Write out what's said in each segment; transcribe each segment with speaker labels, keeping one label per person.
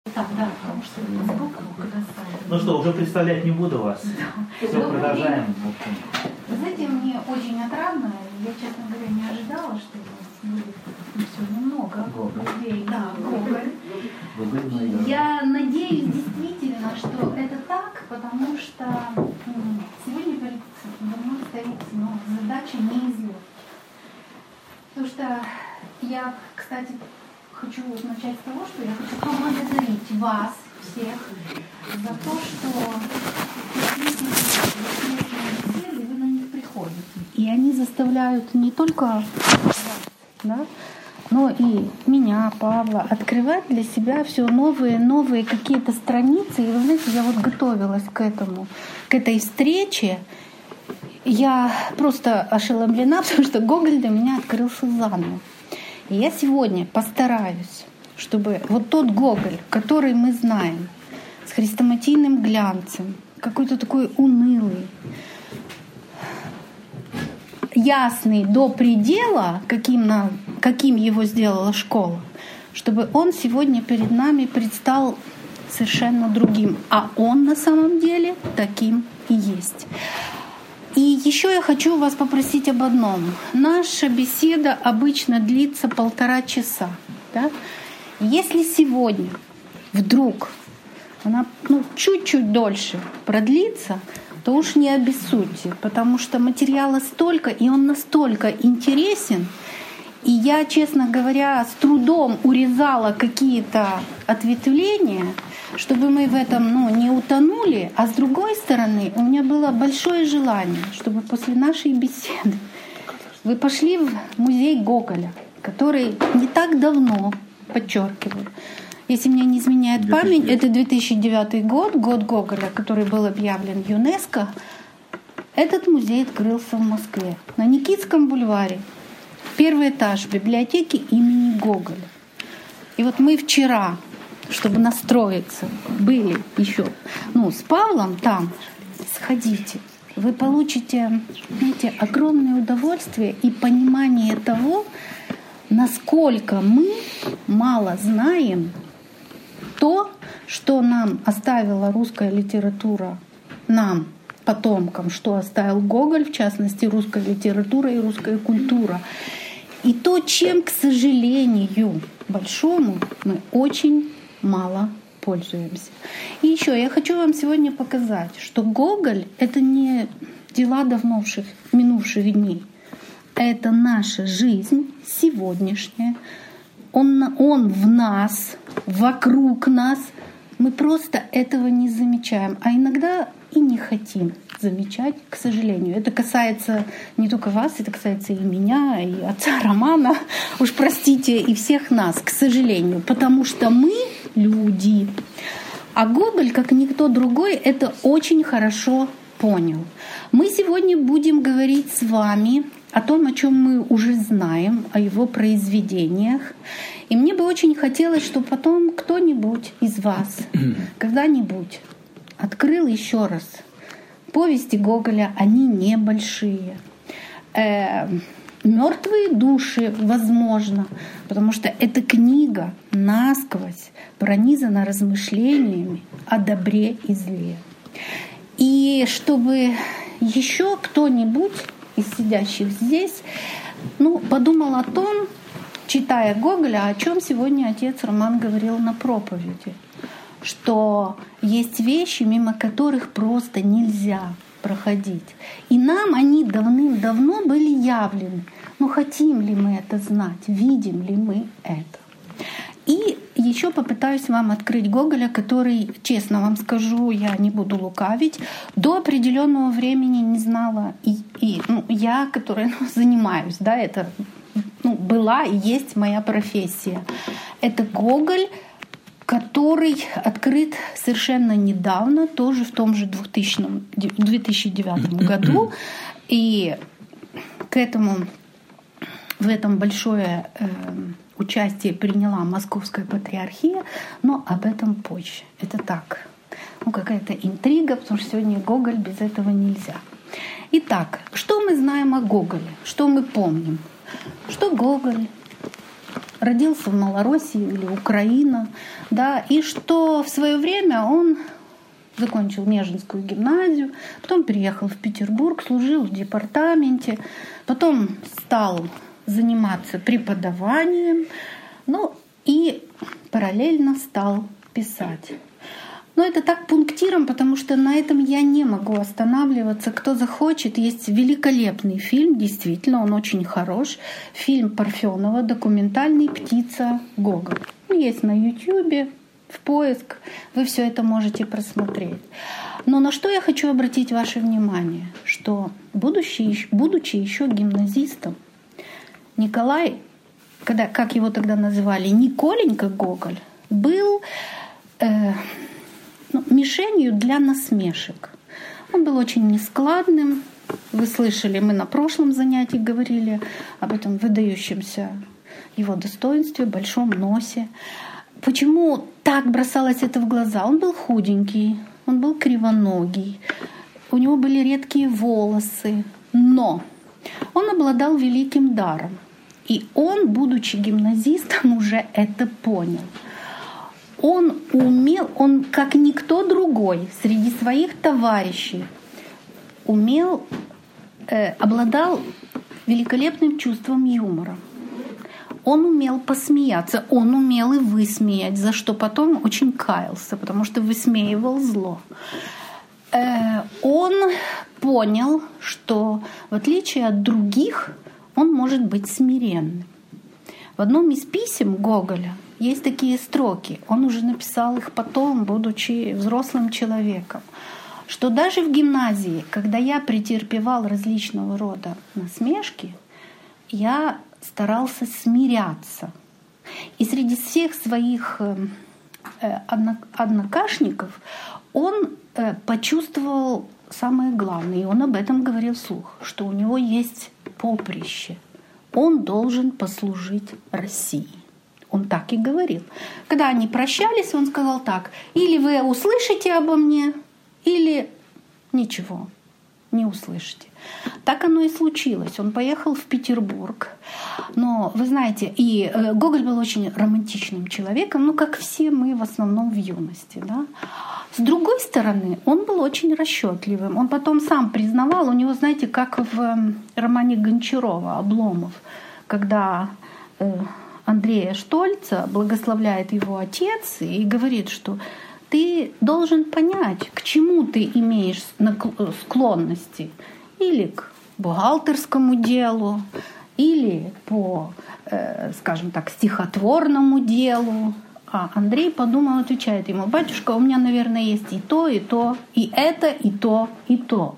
Speaker 1: Так, да, потому что звук касается.
Speaker 2: Ну что, уже представлять не буду вас.
Speaker 1: Да.
Speaker 2: Все, продолжаем.
Speaker 1: Вы знаете, мне очень отрадно. Я, честно говоря, не ожидала, что у вас будет сегодня много людей. Да, Гоголь. Я надеюсь действительно, что это так, потому что сегодня перед мной стоит задача не из легких. Потому что я, кстати, хочу начать с того, что я хочу поблагодарить вас всех за то, что беседы, вы на них приходите. И они заставляют не только вас, да, но и меня, Павла, открывать для себя все новые какие-то страницы. И вы знаете, я вот готовилась к этой встрече. Я просто ошеломлена, потому что Гоголь для меня открылся заново. И я сегодня постараюсь, чтобы вот тот Гоголь, который мы знаем, с хрестоматийным глянцем, какой-то такой унылый, ясный до предела, каким его сделала школа, чтобы он сегодня перед нами предстал совершенно другим. А он на самом деле таким и есть. И еще я хочу вас попросить об одном. Наша беседа обычно длится 1,5 часа. Да? Если сегодня вдруг она чуть-чуть дольше продлится, то уж не обессудьте, потому что материала столько, и он настолько интересен. И я, честно говоря, с трудом урезала какие-то ответвления, чтобы мы в этом не утонули. А с другой стороны, у меня было большое желание, чтобы после нашей беседы вы пошли в музей Гоголя, который не так давно, подчеркиваю, если мне не изменяет память, это 2009 год Гоголя, который был объявлен ЮНЕСКО. Этот музей открылся в Москве, на Никитском бульваре. 1-й этаж библиотеки имени Гоголя. И вот мы вчера, чтобы настроиться, были еще с Павлом там. Сходите. Вы получите, знаете, огромное удовольствие и понимание того, насколько мы мало знаем то, что нам оставила русская литература, нам, потомкам, что оставил Гоголь, в частности, русская литература и русская культура. И то, чем, к сожалению, большому, мы очень мало пользуемся. И еще я хочу вам сегодня показать, что Гоголь — это не дела давно минувших дней. Это наша жизнь сегодняшняя. Он в нас, вокруг нас. Мы просто этого не замечаем, а иногда и не хотим замечать, к сожалению. Это касается не только вас, это касается и меня, и отца Романа, уж простите, и всех нас, к сожалению, потому что мы люди. А Гоголь, как никто другой, это очень хорошо понял. Мы сегодня будем говорить с вами о том, о чем мы уже знаем, о его произведениях. И мне бы очень хотелось, чтобы потом кто-нибудь из вас когда-нибудь открыл еще раз повести Гоголя. Они небольшие. «Мертвые души», возможно, потому что эта книга насквозь пронизана размышлениями о добре и зле. И чтобы еще кто-нибудь из сидящих здесь подумал о том, читая Гоголя, о чем сегодня отец Роман говорил на проповеди, что есть вещи, мимо которых просто нельзя проходить. И нам они давным-давно были явлены. Но хотим ли мы это знать? Видим ли мы это? И еще попытаюсь вам открыть Гоголя, который, честно вам скажу, я не буду лукавить, до определенного времени не знала. Я, которая занимаюсь, да, это была и есть моя профессия. Это Гоголь, который открыт совершенно недавно, тоже в том же 2009 году. И в этом большое участие приняла Московская патриархия, но об этом позже. Это так, какая-то интрига, потому что сегодня Гоголь без этого нельзя. Итак, что мы знаем о Гоголе? Что мы помним? Что Гоголь родился в Малороссии или Украина, да, и что в свое время он закончил Нежинскую гимназию, потом переехал в Петербург, служил в департаменте, потом стал заниматься преподаванием, ну и параллельно стал писать. Но это так пунктиром, потому что на этом я не могу останавливаться. Кто захочет, есть великолепный фильм, действительно, он очень хорош. Фильм Парфенова, документальный «Птица Гоголь». Есть на YouTube, в поиск, вы все это можете просмотреть. Но на что я хочу обратить ваше внимание, что будучи еще гимназистом, Николай, как его тогда называли, Николенька Гоголь, был мишенью для насмешек. Он был очень нескладным. Вы слышали, мы на прошлом занятии говорили об этом выдающемся его достоинстве, большом носе. Почему так бросалось это в глаза? Он был худенький, он был кривоногий, у него были редкие волосы, но он обладал великим даром. И он, будучи гимназистом, уже это понял. Он как никто другой среди своих товарищей, обладал великолепным чувством юмора. Он умел посмеяться, он умел и высмеять, за что потом очень каялся, потому что высмеивал зло. Он понял, что в отличие от других, он может быть смиренным. В одном из писем Гоголя есть такие строки, он уже написал их потом, будучи взрослым человеком, что даже в гимназии, когда я претерпевал различного рода насмешки, я старался смиряться. И среди всех своих однокашников он почувствовал самое главное, и он об этом говорил вслух, что у него есть поприще. Он должен послужить России. Он так и говорил. Когда они прощались, он сказал так: или вы услышите обо мне, или ничего не услышите. Так оно и случилось. Он поехал в Петербург. Но, вы знаете, и Гоголь был очень романтичным человеком, ну, как все мы в основном в юности. Да? С другой стороны, он был очень расчетливым. Он потом сам признавал, у него, знаете, как в романе Гончарова «Обломов», когда Андрея Штольца благословляет его отец и говорит, что ты должен понять, к чему ты имеешь склонности. Или к бухгалтерскому делу, или по, скажем так, стихотворному делу. А Андрей, подумал, отвечает ему: батюшка, у меня, наверное, есть и то, и то, и это, и то, и то.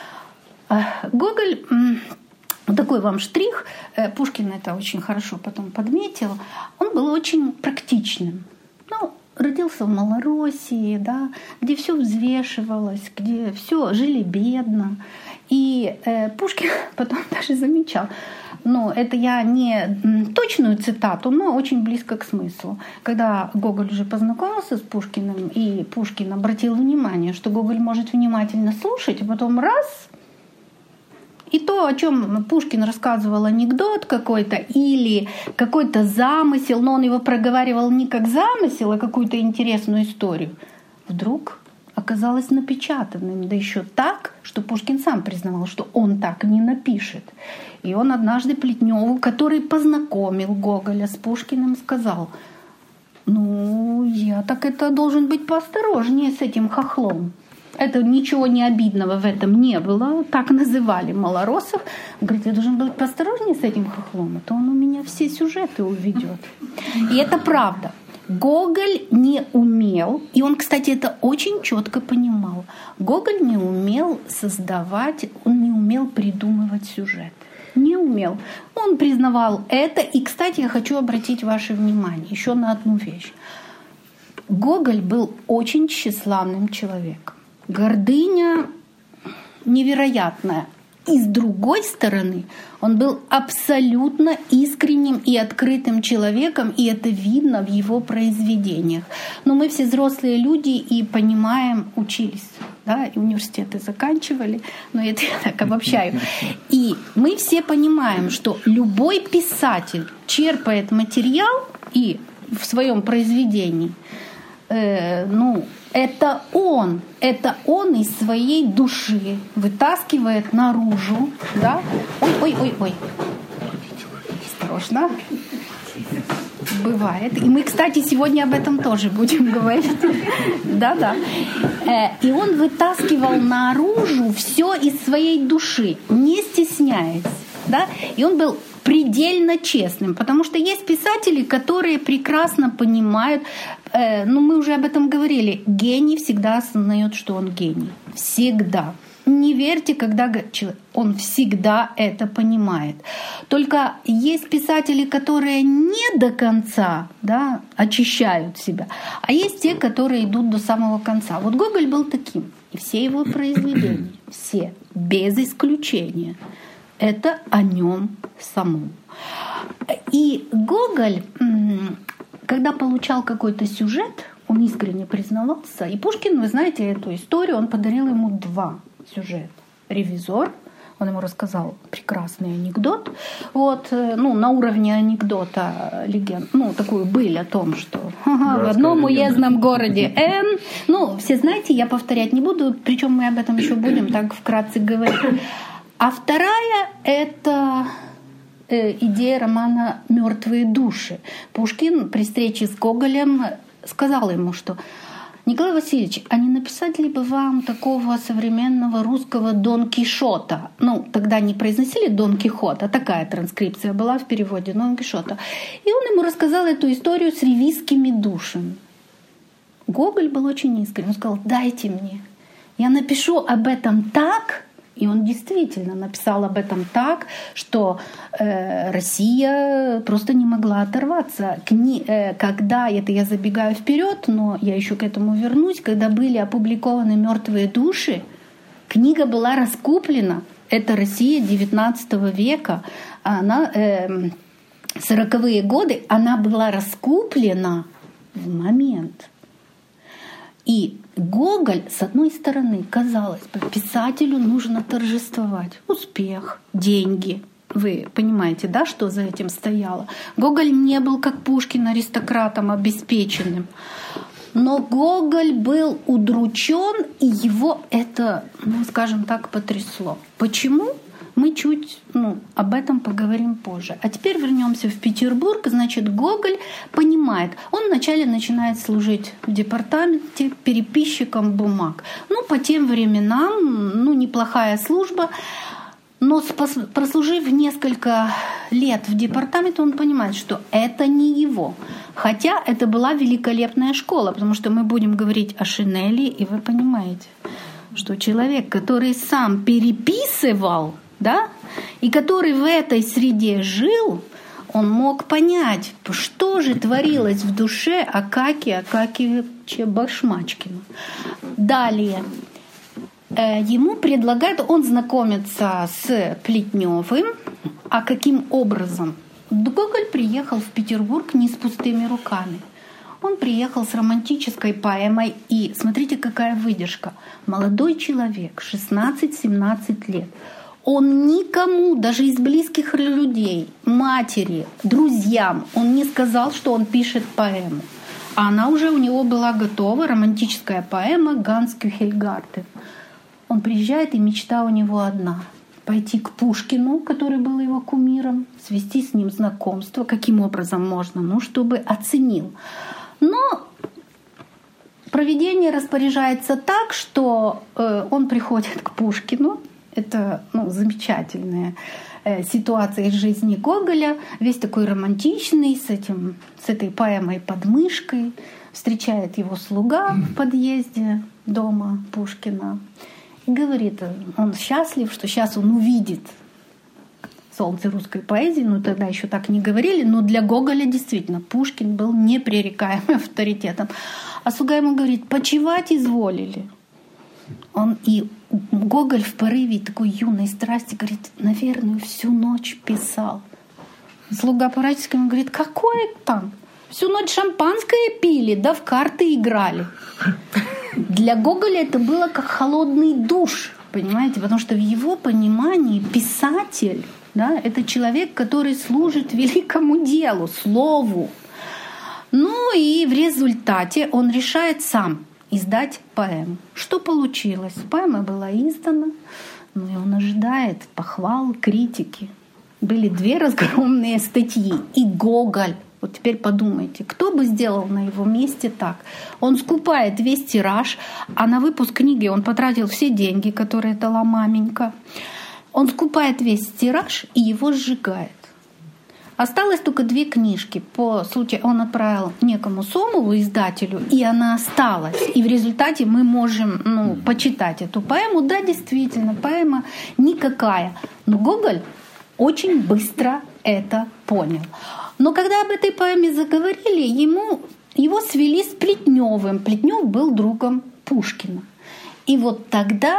Speaker 1: Гоголь, такой вам штрих, Пушкин это очень хорошо потом подметил, он был очень практичным. Ну, родился в Малороссии, да, где все взвешивалось, где все жили бедно. И Пушкин потом даже замечал, ну, это я не точную цитату, но очень близко к смыслу. Когда Гоголь уже познакомился с Пушкиным, и Пушкин обратил внимание, что Гоголь может внимательно слушать, а потом раз — и то, о чем Пушкин рассказывал, анекдот какой-то или какой-то замысел, но он его проговаривал не как замысел, а какую-то интересную историю, вдруг оказалось напечатанным, да еще так, что Пушкин сам признавал, что он так не напишет. И он однажды Плетневу, который познакомил Гоголя с Пушкиным, сказал: ну, я так это должен быть поосторожнее с этим хохлом. Это ничего не обидного в этом не было. Так называли малороссов. Говорит, я должен быть поосторожнее с этим хохлом, а то он у меня все сюжеты уведет. И это правда. Гоголь не умел, и он, кстати, это очень четко понимал, Гоголь не умел создавать, он не умел придумывать сюжет. Не умел. Он признавал это. И, кстати, я хочу обратить ваше внимание еще на одну вещь. Гоголь был очень тщеславным человеком. Гордыня невероятная. И с другой стороны, он был абсолютно искренним и открытым человеком, и это видно в его произведениях. Но мы все взрослые люди и понимаем, учились да, и университеты заканчивали, но это я так обобщаю. И мы все понимаем, что любой писатель черпает материал и в своем произведении, это он из своей души вытаскивает наружу, да? Ой. Осторожно. Бывает. И мы, кстати, сегодня об этом тоже будем говорить. Да. И он вытаскивал наружу все из своей души, не стесняясь. Да? И он был предельно честным, потому что есть писатели, которые прекрасно понимают, мы уже об этом говорили, гений всегда осознает, что он гений. Всегда. Не верьте, когда он всегда это понимает. Только есть писатели, которые не до конца, да, очищают себя, а есть те, которые идут до самого конца. Вот Гоголь был таким. И все его произведения, все, без исключения, это о нем самом. И Гоголь, когда получал какой-то сюжет, он искренне признавался. И Пушкин, вы знаете эту историю, он подарил ему 2 сюжета. «Ревизор», он ему рассказал прекрасный анекдот, на уровне анекдота легенд, такую быль о том, что в одном уездном городе Н. Все знаете, я повторять не буду, причем мы об этом еще будем так вкратце говорить. А вторая — это идея романа «Мертвые души». Пушкин при встрече с Гоголем сказал ему, что «Николай Васильевич, а не написать ли бы вам такого современного русского Дон Кишота?» Тогда не произносили Дон Кихота, такая транскрипция была в переводе Дон Кишота. И он ему рассказал эту историю с ревизскими душами. Гоголь был очень искренен. Он сказал: «Дайте мне, я напишу об этом так». И он действительно написал об этом так, что Россия просто не могла оторваться. Когда, это я забегаю вперед, но я еще к этому вернусь, когда были опубликованы «Мертвые души», книга была раскуплена. Это Россия XIX века. Она, 40-е годы, она была раскуплена в момент. И Гоголь, с одной стороны, казалось бы, писателю нужно торжествовать успех, деньги. Вы понимаете, да, что за этим стояло? Гоголь не был, как Пушкин, аристократом обеспеченным. Но Гоголь был удручен, и его это, скажем так, потрясло. Почему? Мы чуть об этом поговорим позже. А теперь вернемся в Петербург. Значит, Гоголь понимает, он вначале начинает служить в департаменте переписчиком бумаг. По тем временам, неплохая служба. Но прослужив несколько лет в департаменте, он понимает, что это не его. Хотя это была великолепная школа, потому что мы будем говорить о Шинели, и вы понимаете, что человек, который сам переписывал, да, и который в этой среде жил, он мог понять, что же творилось в душе Акакия Акакиевича Башмачкина. Далее. Ему предлагают, он знакомится с Плетневым. А каким образом? Гоголь приехал в Петербург не с пустыми руками. Он приехал с романтической поэмой. И смотрите, какая выдержка. Молодой человек, 16-17 лет. Он никому, даже из близких людей, матери, друзьям, он не сказал, что он пишет поэму. А она уже у него была готова, романтическая поэма «Ганс Кюхельгартен». Он приезжает, и мечта у него одна — пойти к Пушкину, который был его кумиром, свести с ним знакомство. Каким образом можно? Чтобы оценил. Но провидение распоряжается так, что он приходит к Пушкину. Это замечательная ситуация из жизни Гоголя. Весь такой романтичный, с этой поэмой под мышкой. Встречает его слуга в подъезде дома Пушкина. И говорит, он счастлив, что сейчас он увидит солнце русской поэзии. Тогда еще так не говорили, но для Гоголя действительно Пушкин был непререкаемым авторитетом. А слуга ему говорит: «Почивать изволили». И Гоголь в порыве такой юной страсти говорит: «Наверное, всю ночь писал». Слуга поворачивается к нему и говорит: «Какое там? Всю ночь шампанское пили, да в карты играли». Для Гоголя это было как холодный душ, понимаете? Потому что в его понимании писатель, да, это человек, который служит великому делу, слову. Ну и в результате он решает сам издать поэму. Что получилось? Поэма была издана, но и он ожидает похвал, критики. Были 2 разгромные статьи. И Гоголь, вот теперь подумайте, кто бы сделал на его месте так? Он скупает весь тираж, а на выпуск книги он потратил все деньги, которые дала маменька. Он скупает весь тираж и его сжигает. Осталось только 2 книжки. По случаю он отправил некому Сомову, издателю, и она осталась. И в результате мы можем почитать эту поэму. Да, действительно, поэма никакая. Но Гоголь очень быстро это понял. Но когда об этой поэме заговорили, его свели с Плетневым. Плетнев был другом Пушкина. И вот тогда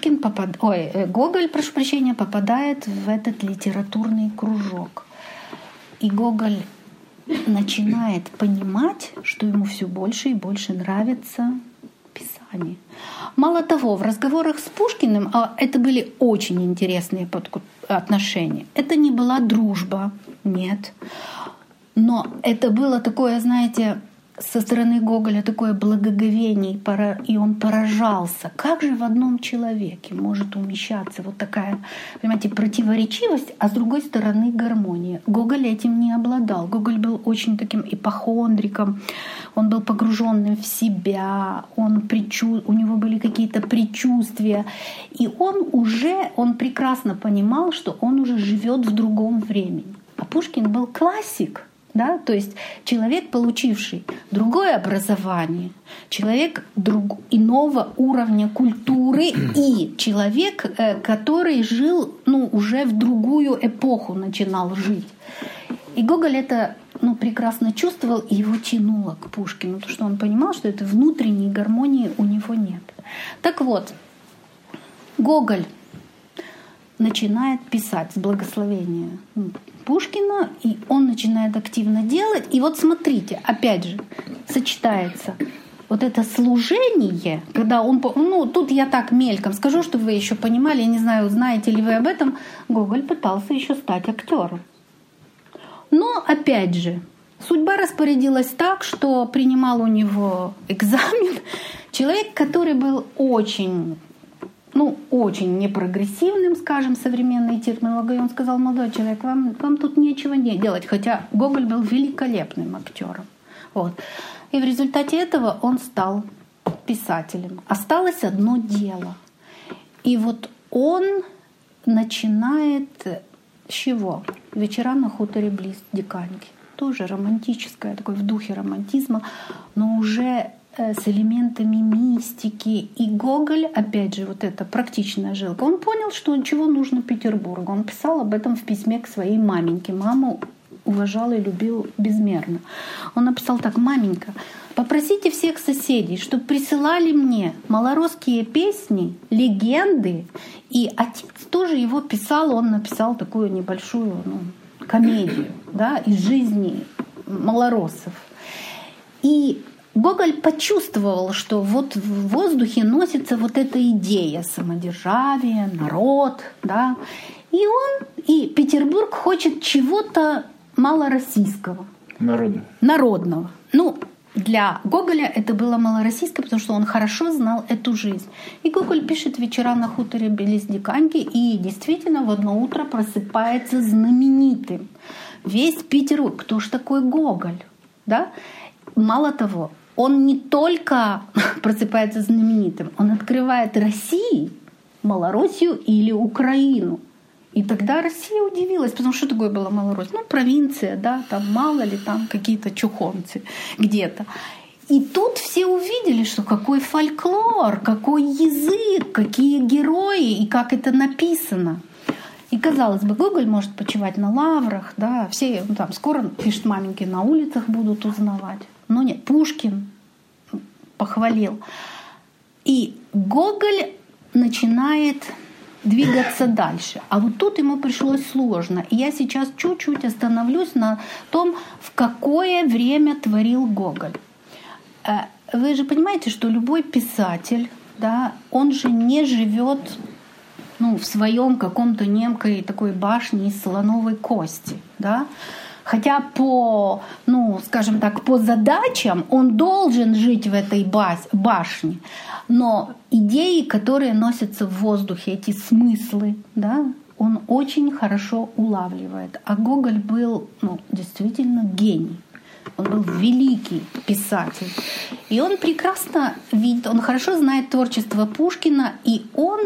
Speaker 1: Гоголь, попадает в этот литературный кружок. И Гоголь начинает понимать, что ему все больше и больше нравится писание. Мало того, в разговорах с Пушкиным, это были очень интересные отношения. Это не была дружба, нет. Но это было такое, знаете, со стороны Гоголя такое благоговение, и он поражался. Как же в одном человеке может умещаться вот такая, понимаете, противоречивость, а с другой стороны гармония? Гоголь этим не обладал. Гоголь был очень таким ипохондриком, он был погруженным в себя, у него были какие-то предчувствия. И он прекрасно понимал, что он уже живет в другом времени. А Пушкин был классик. Да? То есть человек, получивший другое образование, человек иного уровня культуры и человек, который жил уже в другую эпоху, начинал жить. И Гоголь это прекрасно чувствовал, и его тянуло к Пушкину, потому что он понимал, что этой внутренней гармонии у него нет. Так вот, Гоголь начинает писать с благословения Пушкина, и он начинает активно делать. И вот смотрите, опять же, сочетается вот это служение, когда он... тут я так мельком скажу, чтобы вы еще понимали, я не знаю, знаете ли вы об этом, Гоголь пытался еще стать актером. Но, опять же, судьба распорядилась так, что принимал у него экзамен человек, который был очень непрогрессивным, скажем, современной терминологией. Он сказал: молодой человек, вам тут нечего не делать. Хотя Гоголь был великолепным актером. Вот. И в результате этого он стал писателем. Осталось одно дело. И вот он начинает с чего? «Вечера на хуторе близ Диканьки». Тоже романтическое, такое в духе романтизма, но уже с элементами мистики. И Гоголь, опять же, вот эта практичная жилка, он понял, что чего нужно Петербургу. Он писал об этом в письме к своей маменьке. Маму уважал и любил безмерно. Он написал так: маменька, попросите всех соседей, чтобы присылали мне малоросские песни, легенды. И отец тоже его писал, он написал такую небольшую комедию, да, из жизни малороссов. И Гоголь почувствовал, что вот в воздухе носится вот эта идея самодержавия, народ, да, и Петербург хочет чего-то малороссийского. Народного. Для Гоголя это было малороссийское, потому что он хорошо знал эту жизнь. И Гоголь пишет «Вечера на хуторе близ Диканьки», и действительно в одно утро просыпается знаменитым. Весь Петербург. Кто ж такой Гоголь? Да? Мало того, он не только просыпается знаменитым, он открывает России, Малороссию или Украину. И тогда Россия удивилась, потому что такое была Малороссия? Провинция, да, там мало ли там какие-то чухонцы где-то. И тут все увидели, что какой фольклор, какой язык, какие герои и как это написано. И, казалось бы, Гоголь может почивать на лаврах, да, все скоро, пишет маменьки, на улицах будут узнавать. Но нет, Пушкин похвалил. И Гоголь начинает двигаться дальше. А вот тут ему пришлось сложно. И я сейчас чуть-чуть остановлюсь на том, в какое время творил Гоголь. вы же понимаете, что любой писатель, да, он же не живет в своем каком-то немкой такой башне из слоновой кости, да. Хотя по задачам он должен жить в этой башне, но идеи, которые носятся в воздухе, эти смыслы, да, он очень хорошо улавливает. А Гоголь был действительно гений. Он был великий писатель. И он прекрасно видит, он хорошо знает творчество Пушкина, и он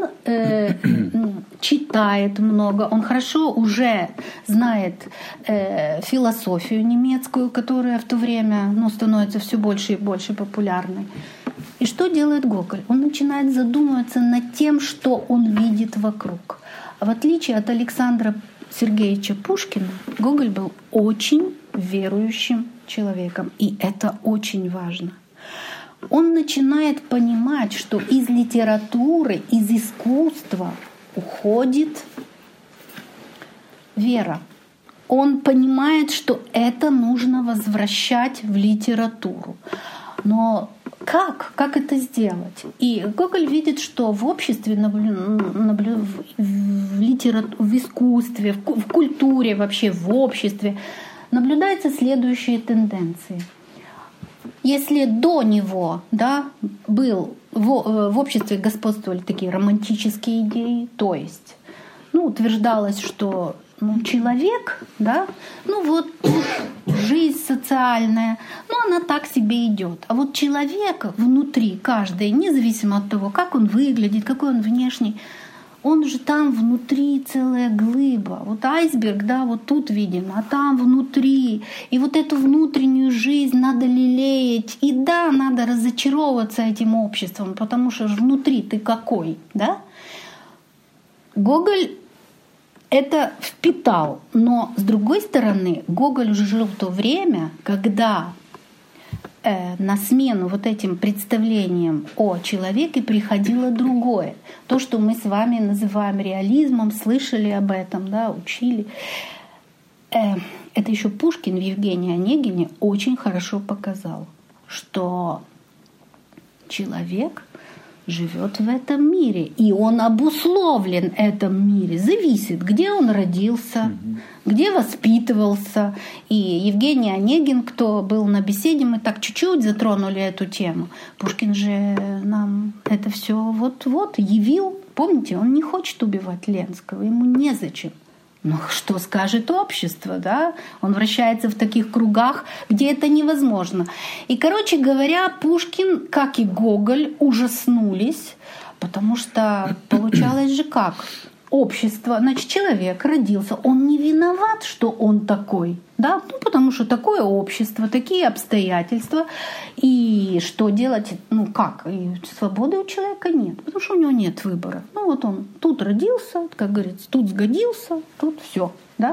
Speaker 1: читает много, он хорошо уже знает философию немецкую, которая в то время становится все больше и больше популярной. И что делает Гоголь? Он начинает задумываться над тем, что он видит вокруг. В отличие от Александра Сергеевича Пушкина, Гоголь был очень верующим человеком, и это очень важно. Он начинает понимать, что из литературы, из искусства уходит вера. Он понимает, что это нужно возвращать в литературу. Но как это сделать? И Гоголь видит, что в обществе, в искусстве, в культуре, вообще в обществе наблюдаются следующие тенденции. Если до него, был в обществе господствовали такие романтические идеи, то есть утверждалось, что человек, жизнь социальная, она так себе идет. А вот человек внутри, каждый, независимо от того, как он выглядит, какой он внешний, он же там внутри целая глыба. Вот айсберг, вот тут виден, а там внутри. И вот эту внутреннюю жизнь надо лелеять. И надо разочаровываться этим обществом, потому что внутри ты какой, да? Гоголь это впитал. Но, с другой стороны, Гоголь уже жил в то время, когда на смену вот этим представлениям о человеке приходило другое. То, что мы с вами называем реализмом, слышали об этом, учили. Это еще Пушкин в Евгении Онегине очень хорошо показал, что человек живет в этом мире, и он обусловлен в этом мире, зависит, где он родился, где воспитывался. И Евгений Онегин, кто был на беседе, мы так чуть-чуть затронули эту тему. Пушкин же нам это все вот-вот явил. Помните, он не хочет убивать Ленского, ему незачем. Но что скажет общество, да? Он вращается в таких кругах, где это невозможно. И, короче говоря, Пушкин, как и Гоголь, ужаснулись, потому что получалось же как? Общество, значит, человек родился, он не виноват, что он такой, да? Потому что такое общество, такие обстоятельства. И что делать? Как? И свободы у человека нет, потому что у него нет выбора. Вот он тут родился, как говорится, тут сгодился, тут все, да?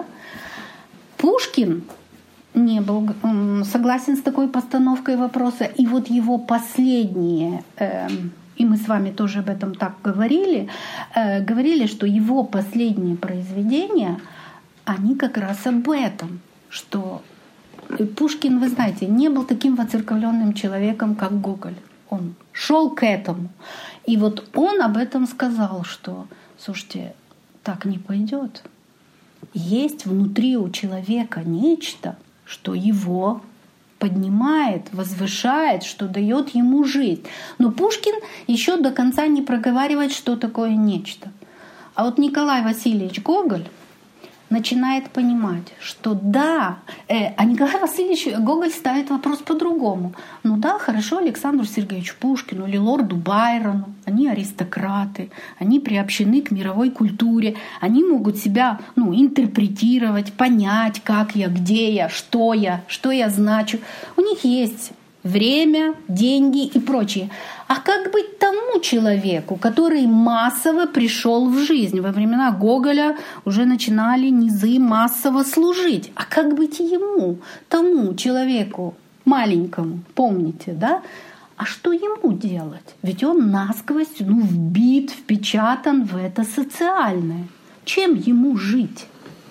Speaker 1: Пушкин не был согласен с такой постановкой вопроса, и вот его последние и мы с вами тоже об этом так говорили, что его последние произведения, они как раз об этом, что Пушкин, вы знаете, не был таким воцерковленным человеком, как Гоголь. Он шел к этому. И вот он об этом сказал, что, слушайте, так не пойдет. Есть внутри у человека нечто, что его поднимает, возвышает, что дает ему жизнь. Но Пушкин еще до конца не проговаривает, что такое нечто. А вот Николай Васильевич Гоголь начинает понимать, что а Николай Васильевич Гоголь ставит вопрос по-другому. Хорошо, Александру Сергеевичу Пушкину или лорду Байрону, они аристократы, они приобщены к мировой культуре, они могут себя интерпретировать, понять, как я, где я, что я значу. У них есть время, деньги и прочее. А как быть тому человеку, который массово пришел в жизнь? Во времена Гоголя уже начинали низы массово служить. А как быть ему, тому человеку маленькому, помните, да? А что ему делать? Ведь он насквозь вбит, впечатан в это социальное. Чем ему жить?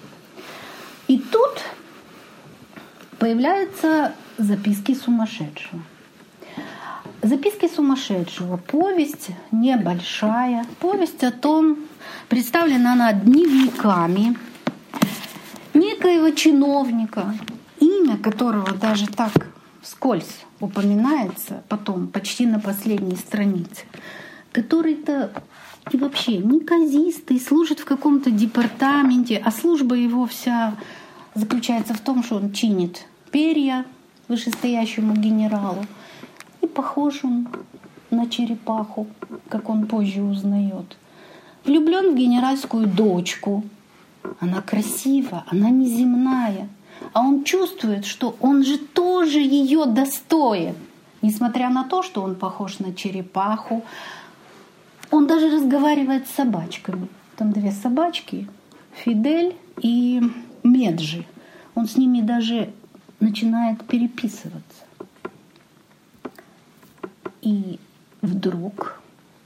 Speaker 1: И тут появляются записки сумасшедшего. Записки сумасшедшего. Повесть небольшая. Повесть о том, представлена она дневниками некоего чиновника, имя которого даже так вскользь упоминается потом, почти на последней странице, который-то и вообще неказистый, служит в каком-то департаменте, а служба его вся заключается в том, что он чинит перья вышестоящему генералу. И похож он на черепаху, как он позже узнает. Влюблен в генеральскую дочку. Она красива, она неземная. А он чувствует, что он же тоже ее достоин. Несмотря на то, что он похож на черепаху. Он даже разговаривает с собачками. Там 2 собачки, Фидель и Меджи. Он с ними даже начинает переписываться. И вдруг,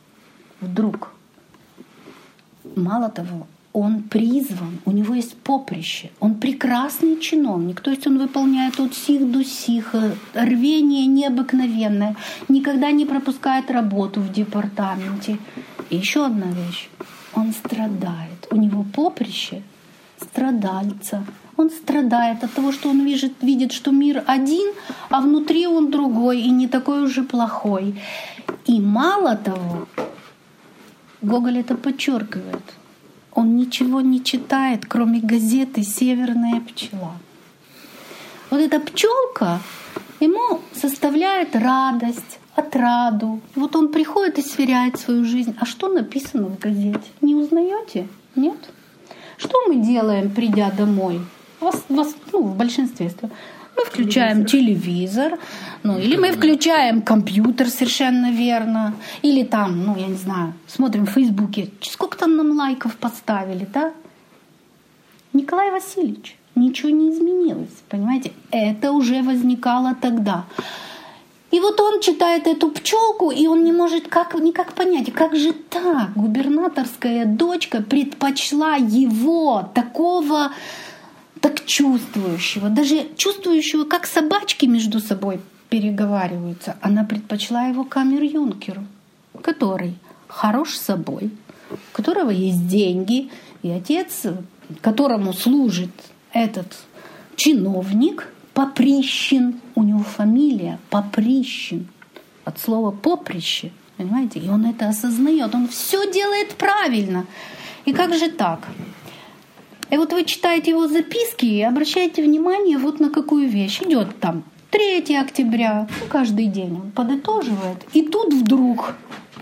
Speaker 1: мало того, он призван, у него есть поприще, он прекрасный чиновник, то есть он выполняет от сих до сих, рвение необыкновенное, никогда не пропускает работу в департаменте. И еще одна вещь, он страдает, у него поприще страдальца. Он страдает от того, что он видит, что мир один, а внутри он другой и не такой уже плохой. И мало того, Гоголь это подчеркивает, он ничего не читает, кроме газеты «Северная пчела». Вот эта пчелка ему составляет радость, отраду. Вот он приходит и сверяет свою жизнь. А что написано в газете? Не узнаете? Нет? Что мы делаем, придя домой? В большинстве. Мы включаем телевизор, или мы включаем компьютер, совершенно верно. Или там, я не знаю, смотрим в Фейсбуке, сколько там нам лайков поставили, да? Николай Васильевич, ничего не изменилось, понимаете? Это уже возникало тогда. И вот он читает эту пчелку, и он не может никак понять, как же так? Губернаторская дочка предпочла его, такого, так чувствующего, даже чувствующего, как собачки между собой переговариваются. Она предпочла его камер-юнкеру, который хорош собой, у которого есть деньги, и отец, которому служит этот чиновник, Поприщин, у него фамилия Поприщин, от слова поприще, понимаете? И он это осознает, он все делает правильно. И как же так? И вот вы читаете его записки и обращаете внимание вот на какую вещь. Идет там 3 октября, каждый день он подытоживает. И тут вдруг,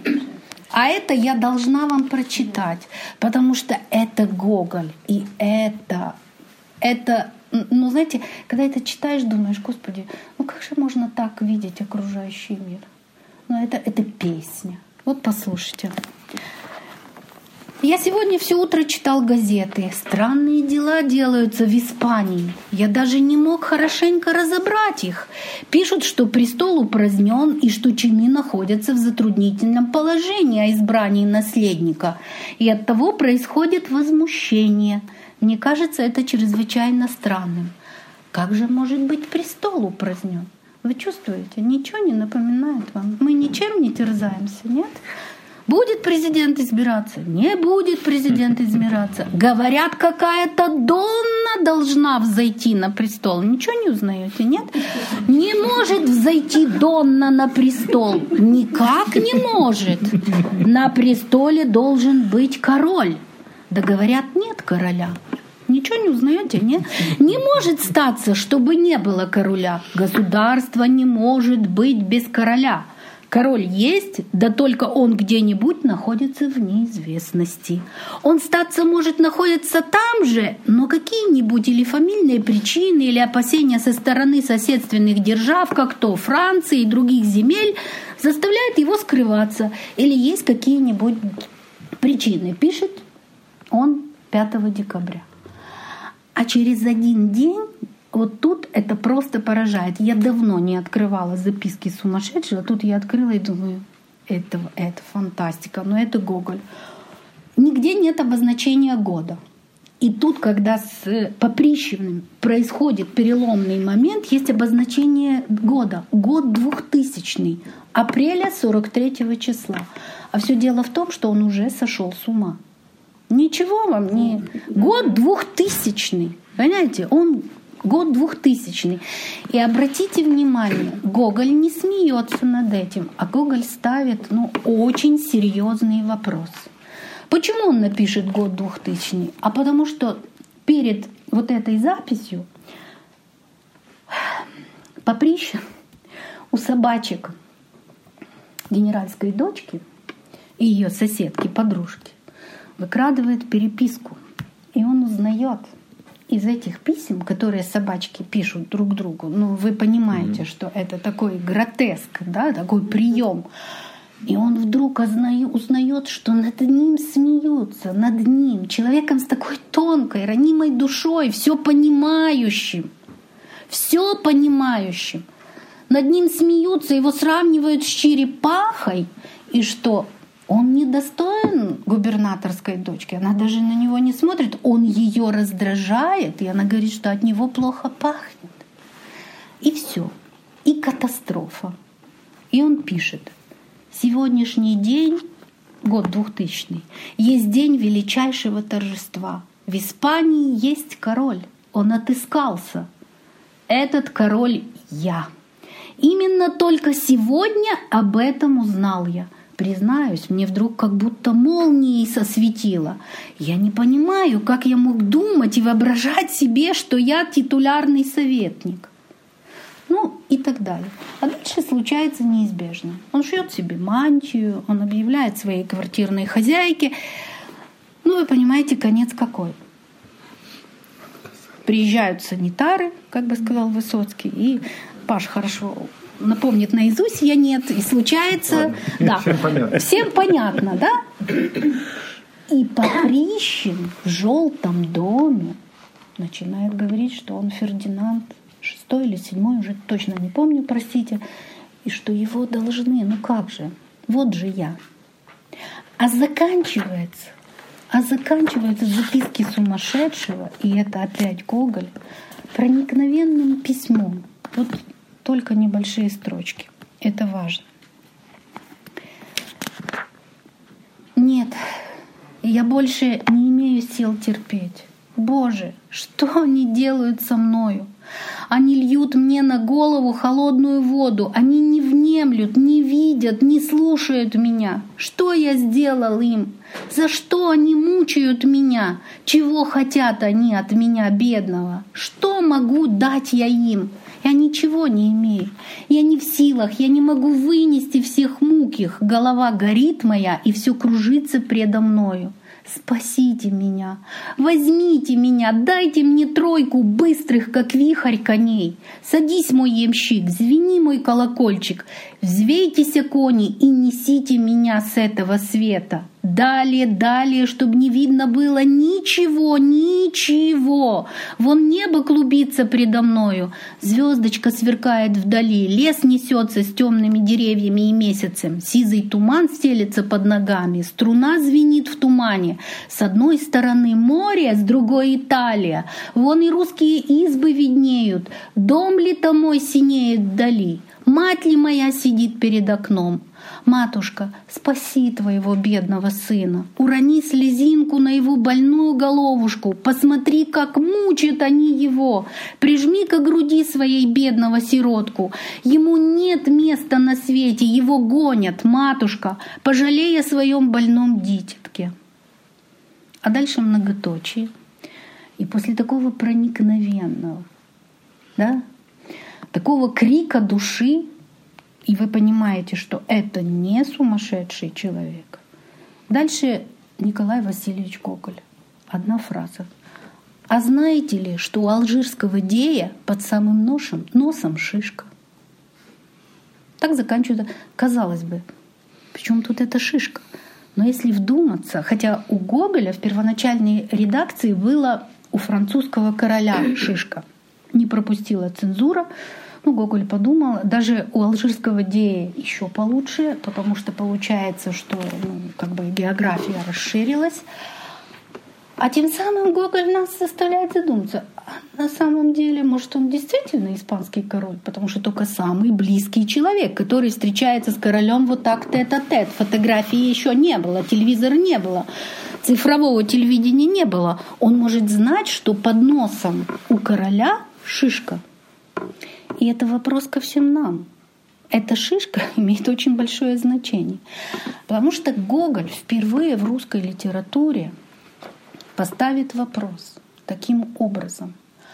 Speaker 1: а это я должна вам прочитать, потому что это Гоголь. И это знаете, когда это читаешь, думаешь, Господи, как же можно так видеть окружающий мир? Это песня. Вот послушайте. Я сегодня все утро читал газеты. Странные дела делаются в Испании. Я даже не мог хорошенько разобрать их. Пишут, что престол упразднен и что чины находятся в затруднительном положении о избрании наследника. И оттого происходит возмущение. Мне кажется, это чрезвычайно странным. Как же может быть престол упразднен? Вы чувствуете? Ничего не напоминает вам? Мы ничем не терзаемся, нет? Будет президент избираться? Не будет президент избираться. Говорят, какая-то Донна должна взойти на престол. Ничего не узнаете, нет? Не может взойти Донна на престол. Никак не может. На престоле должен быть король. Да говорят, нет короля. Ничего не узнаете, нет? Не может статься, чтобы не было короля. Государство не может быть без короля. Король есть, да только он где-нибудь находится в неизвестности. Он, статься может, находиться там же, но какие-нибудь или фамильные причины, или опасения со стороны соседственных держав, как то Франции и других земель, заставляют его скрываться. Или есть какие-нибудь причины. Пишет он 5 декабря. А через 1 день, вот тут это просто поражает. Я давно не открывала записки сумасшедшего. Тут я открыла и думаю, это фантастика, но это Гоголь. Нигде нет обозначения года. И тут, когда по Прищепным происходит переломный момент, есть обозначение года. Год 2000, апреля 43 числа. А все дело в том, что он уже сошел с ума. Ничего вам не... Год 2000, понимаете? Он год 2000. И обратите внимание, Гоголь не смеется над этим, а Гоголь ставит очень серьезный вопрос. Почему он напишет год 2000? А потому что перед вот этой записью по Прищепным у собачек генеральской дочки и ее соседки, подружки, выкрадывает переписку. И он узнает из этих писем, которые собачки пишут друг другу, вы понимаете, что это такой гротеск, да, такой прием. И он вдруг узнает, что над ним смеются, над ним, человеком с такой тонкой, ранимой душой, все понимающим. Над ним смеются, его сравнивают с черепахой, и что он недостоин губернаторской дочки. Она даже на него не смотрит, он ее раздражает, и она говорит, что от него плохо пахнет. И все. И катастрофа. И он пишет: сегодняшний день, год 2000, есть день величайшего торжества. В Испании есть король. Он отыскался. Этот король я. Именно только сегодня об этом узнал я. Признаюсь, мне вдруг как будто молнией сосветило. Я не понимаю, как я мог думать и воображать себе, что я титулярный советник. И так далее. А дальше случается неизбежно. Он шьет себе мантию, он объявляет своей квартирной хозяйке. Вы понимаете, конец какой. Приезжают санитары, как бы сказал Высоцкий, и Паш хорошо напомнит наизусть, я нет, и случается... Да, всем понятно, да? И Поприщин в желтом доме начинает говорить, что он Фердинанд VI или VII, уже точно не помню, простите, и что его должны, как же, вот же я. А заканчивается записки сумасшедшего, и это опять Гоголь, проникновенным письмом. Вот только небольшие строчки. Это важно. Нет, я больше не имею сил терпеть. Боже, что они делают со мною? Они льют мне на голову холодную воду. Они не внемлют, не видят, не слушают меня. Что я сделал им? За что они мучают меня? Чего хотят они от меня, бедного? Что могу дать я им? Я ничего не имею. Я не в силах, я не могу вынести всех мук их. Голова горит моя, и все кружится предо мною. Спасите меня, возьмите меня, дайте мне тройку быстрых, как вихрь, коней. Садись, мой ямщик, звени мой колокольчик, взвейтеся, кони, и несите меня с этого света. Далее, чтобы не видно было ничего. Вон небо клубится предо мною, звездочка сверкает вдали, лес несется с темными деревьями и месяцем, сизый туман стелется под ногами, струна звенит в тумане. С одной стороны море, с другой Италия. Вон и русские избы виднеют, дом ли-то мой синеет вдали. Мать ли моя сидит перед окном? Матушка, спаси твоего бедного сына, урони слезинку на его больную головушку, посмотри, как мучат они его, прижми к груди своей бедного сиротку. Ему нет места на свете, его гонят, матушка, пожалей о своем больном дитятке. А дальше многоточие. И после такого проникновенного, такого крика души, и вы понимаете, что это не сумасшедший человек. Дальше Николай Васильевич Гоголь. Одна фраза. А знаете ли, что у алжирского дея под самым носом шишка? Так заканчивается. Казалось бы, почему тут эта шишка? Но если вдуматься, хотя у Гоголя в первоначальной редакции было у французского короля шишка. Не пропустила цензура. Гоголь подумал, даже у алжирского дея еще получше, потому что получается, что география расширилась. А тем самым Гоголь нас заставляет задуматься. А на самом деле, может, он действительно испанский король, потому что только самый близкий человек, который встречается с королем вот так тет-а-тет. Фотографии еще не было, телевизора не было, цифрового телевидения не было. Он может знать, что под носом у короля шишка. И это вопрос ко всем нам. Эта шишка имеет очень большое значение. Потому что Гоголь впервые в русской литературе поставит вопрос таким образом,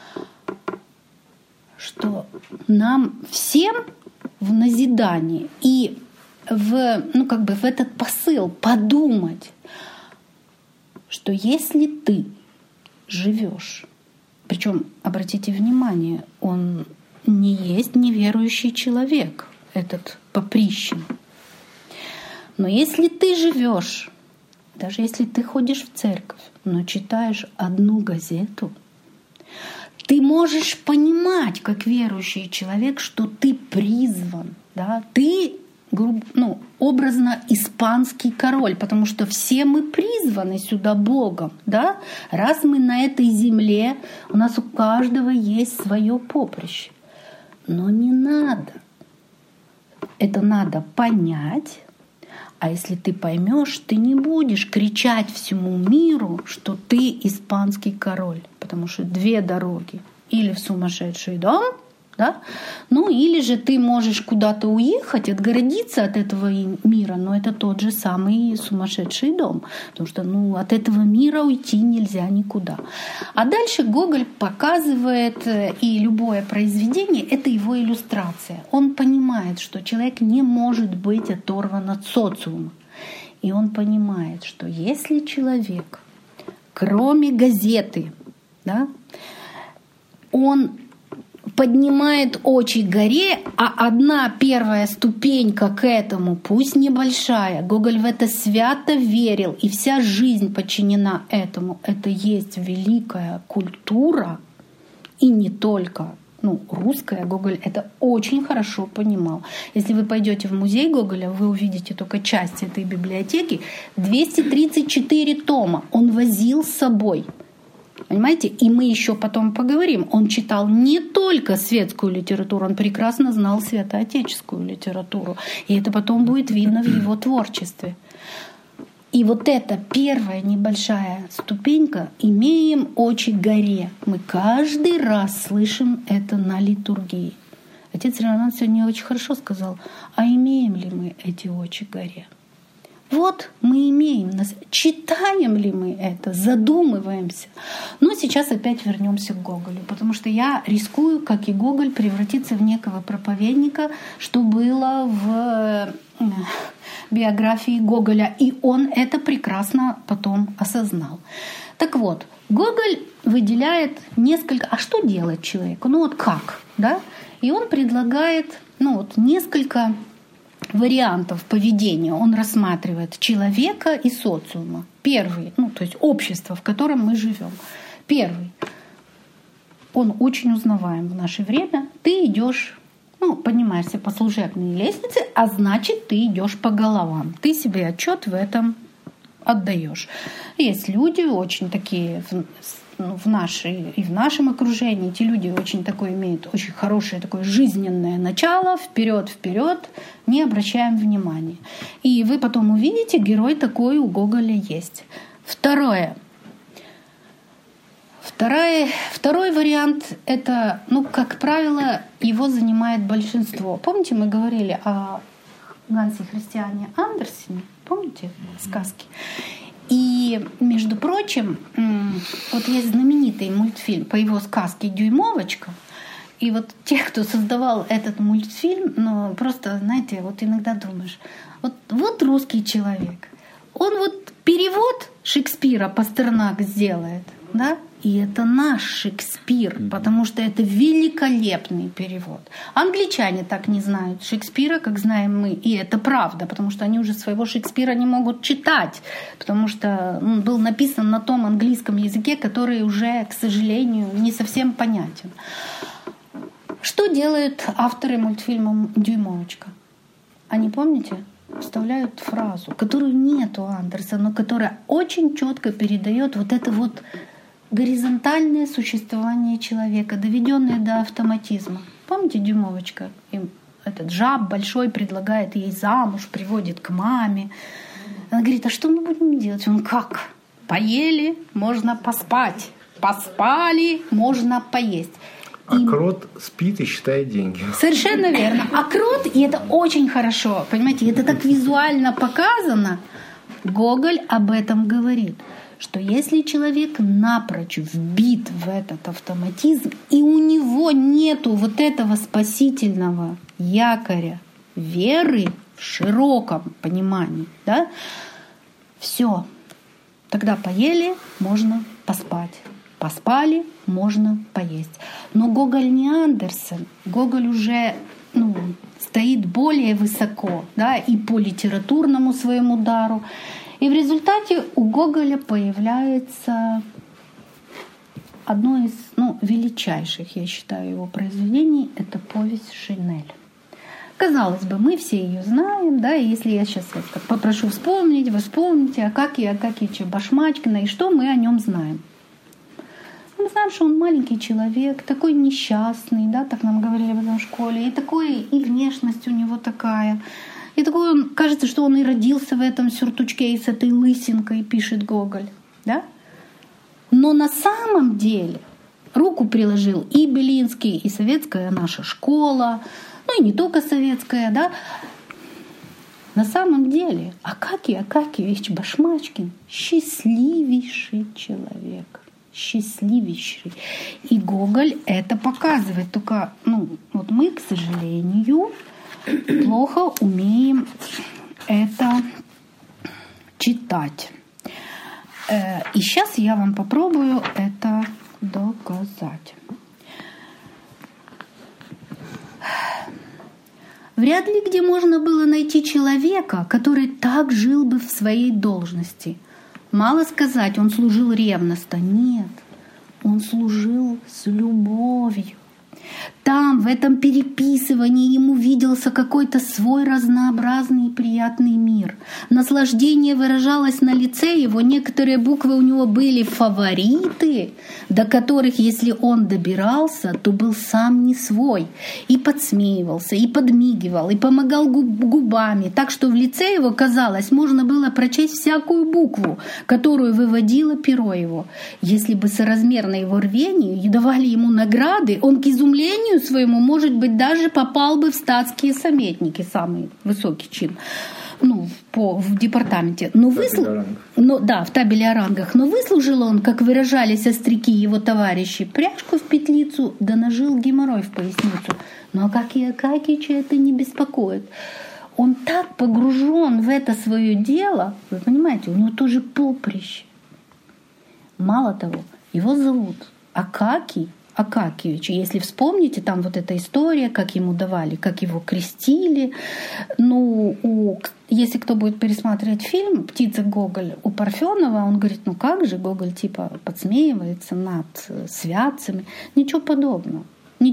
Speaker 1: что нам всем в назидании и в этот посыл подумать, что если ты живешь, причем, обратите внимание, он не есть неверующий человек, этот Поприщин. Но если ты живешь, даже если ты ходишь в церковь, но читаешь одну газету, ты можешь понимать, как верующий человек, что ты призван, да? Ты, образно, испанский король, потому что все мы призваны сюда Богом. Да? Раз мы на этой земле, у нас у каждого есть свое поприще. Но не надо. Это надо понять. А если ты поймешь, ты не будешь кричать всему миру, что ты испанский король. Потому что две дороги. Или в сумасшедший дом, да? Или же ты можешь куда-то уехать, отгородиться от этого мира, но это тот же самый сумасшедший дом. Потому что от этого мира уйти нельзя никуда. А дальше Гоголь показывает, и любое произведение — это его иллюстрация. Он понимает, что человек не может быть оторван от социума. И он понимает, что если человек, кроме газеты, да, он поднимает очи к горе, а одна первая ступенька к этому, пусть небольшая, Гоголь в это свято верил, и вся жизнь подчинена этому. Это есть великая культура, и не только русская. Гоголь это очень хорошо понимал. Если вы пойдете в музей Гоголя, вы увидите только часть этой библиотеки. 234 тома он возил с собой. Понимаете? И мы еще потом поговорим. Он читал не только светскую литературу, он прекрасно знал святоотеческую литературу. И это потом будет видно в его творчестве. И вот эта первая небольшая ступенька, имеем очи к горе. Мы каждый раз слышим это на литургии. Отец Ренат сегодня очень хорошо сказал, а имеем ли мы эти очи к горе? Вот мы имеем, читаем ли мы это, задумываемся. Но сейчас опять вернемся к Гоголю, потому что я рискую, как и Гоголь, превратиться в некого проповедника, что было в биографии Гоголя, и он это прекрасно потом осознал. Так вот, Гоголь выделяет несколько... А что делать человеку? Как? Да? И он предлагает несколько вариантов поведения. Он рассматривает человека и социума. Первый, то есть общество, в котором мы живем. Первый. Он очень узнаваем в наше время. Ты идешь, поднимаешься по служебной лестнице, а значит, ты идешь по головам. Ты себе отчет в этом отдаешь. Есть люди очень такие в нашем окружении. Эти люди имеют очень хорошее такое жизненное начало, вперед, не обращаем внимания. И вы потом увидите, герой такой у Гоголя есть. Второй вариант — это, как правило, его занимает большинство. Помните, мы говорили о Гансе Христиане Андерсене? Помните сказки? И, между прочим, вот есть знаменитый мультфильм по его сказке «Дюймовочка». И вот те, кто создавал этот мультфильм, просто, знаете, иногда думаешь, вот русский человек, он перевод Шекспира Пастернак сделает, да? И это наш Шекспир, потому что это великолепный перевод. Англичане так не знают Шекспира, как знаем мы. И это правда, потому что они уже своего Шекспира не могут читать, потому что он был написан на том английском языке, который уже, к сожалению, не совсем понятен. Что делают авторы мультфильма «Дюймовочка»? А не помните? вставляют фразу, которую нет у Андерсона, но которая очень четко передает вот это вот горизонтальное существование человека, доведенное до автоматизма. Помните, Дюймовочка? Им этот жаб большой предлагает ей замуж, приводит к маме. Она говорит: а что мы будем делать? Он: как? Поели, можно поспать. Поспали, можно поесть.
Speaker 3: А крот спит и считает деньги.
Speaker 1: Совершенно верно. А крот, и это очень хорошо, понимаете, это так визуально показано. Гоголь об этом говорит, что если человек напрочь вбит в этот автоматизм, и у него нету вот этого спасительного якоря веры в широком понимании, да, все, тогда поели, можно поспать. Поспали, можно поесть. Но Гоголь не Андерсен. Гоголь уже стоит более высоко, да, и по литературному своему дару. И в результате у Гоголя появляется одно из величайших, я считаю, его произведений — это повесть «Шинель». Казалось бы, мы все ее знаем, да, и если я сейчас попрошу вспомнить, вы вспомните Акакия Акакиевича Башмачкина, и что мы о нем знаем. Мы знаем, что он маленький человек, такой несчастный, да, так нам говорили в этом школе, и такой, и внешность у него такая. И такой он, кажется, что он и родился в этом сюртучке и с этой лысинкой, пишет Гоголь, да. Но на самом деле руку приложил и Белинский, и советская наша школа, и не только советская, да. На самом деле Акакий Акакиевич Башмачкин счастливейший человек. Счастливейший. И Гоголь это показывает. Только вот мы, к сожалению, плохо умеем это читать. И сейчас я вам попробую это доказать. Вряд ли где можно было найти человека, который так жил бы в своей должности. Мало сказать, он служил ревностно. Нет, он служил с любовью. Там, в этом переписывании, ему виделся какой-то свой разнообразный и приятный мир. Наслаждение выражалось на лице его, некоторые буквы у него были фавориты, до которых, если он добирался, то был сам не свой. И подсмеивался, и подмигивал, и помогал губами, так что в лице его, казалось, можно было прочесть всякую букву, которую выводило перо его. Если бы соразмерно его рвению и давали ему награды, он к изумлению своему, может быть, даже попал бы в статские советники, самый высокий чин, в департаменте. В табеле о рангах. Но выслужил он, как выражались остряки его товарищи, пряжку в петлицу, да нажил геморрой в поясницу. Но Акакия Акакиевича это не беспокоит. Он так погружен в это свое дело, вы понимаете, у него тоже поприще. Мало того, его зовут Акакий Акакиевич. Если вспомните, там вот эта история, как ему давали, как его крестили. Если кто будет пересматривать фильм «Птица Гоголь» у Парфенова, он говорит, как же Гоголь подсмеивается над святцами. Ничего подобного.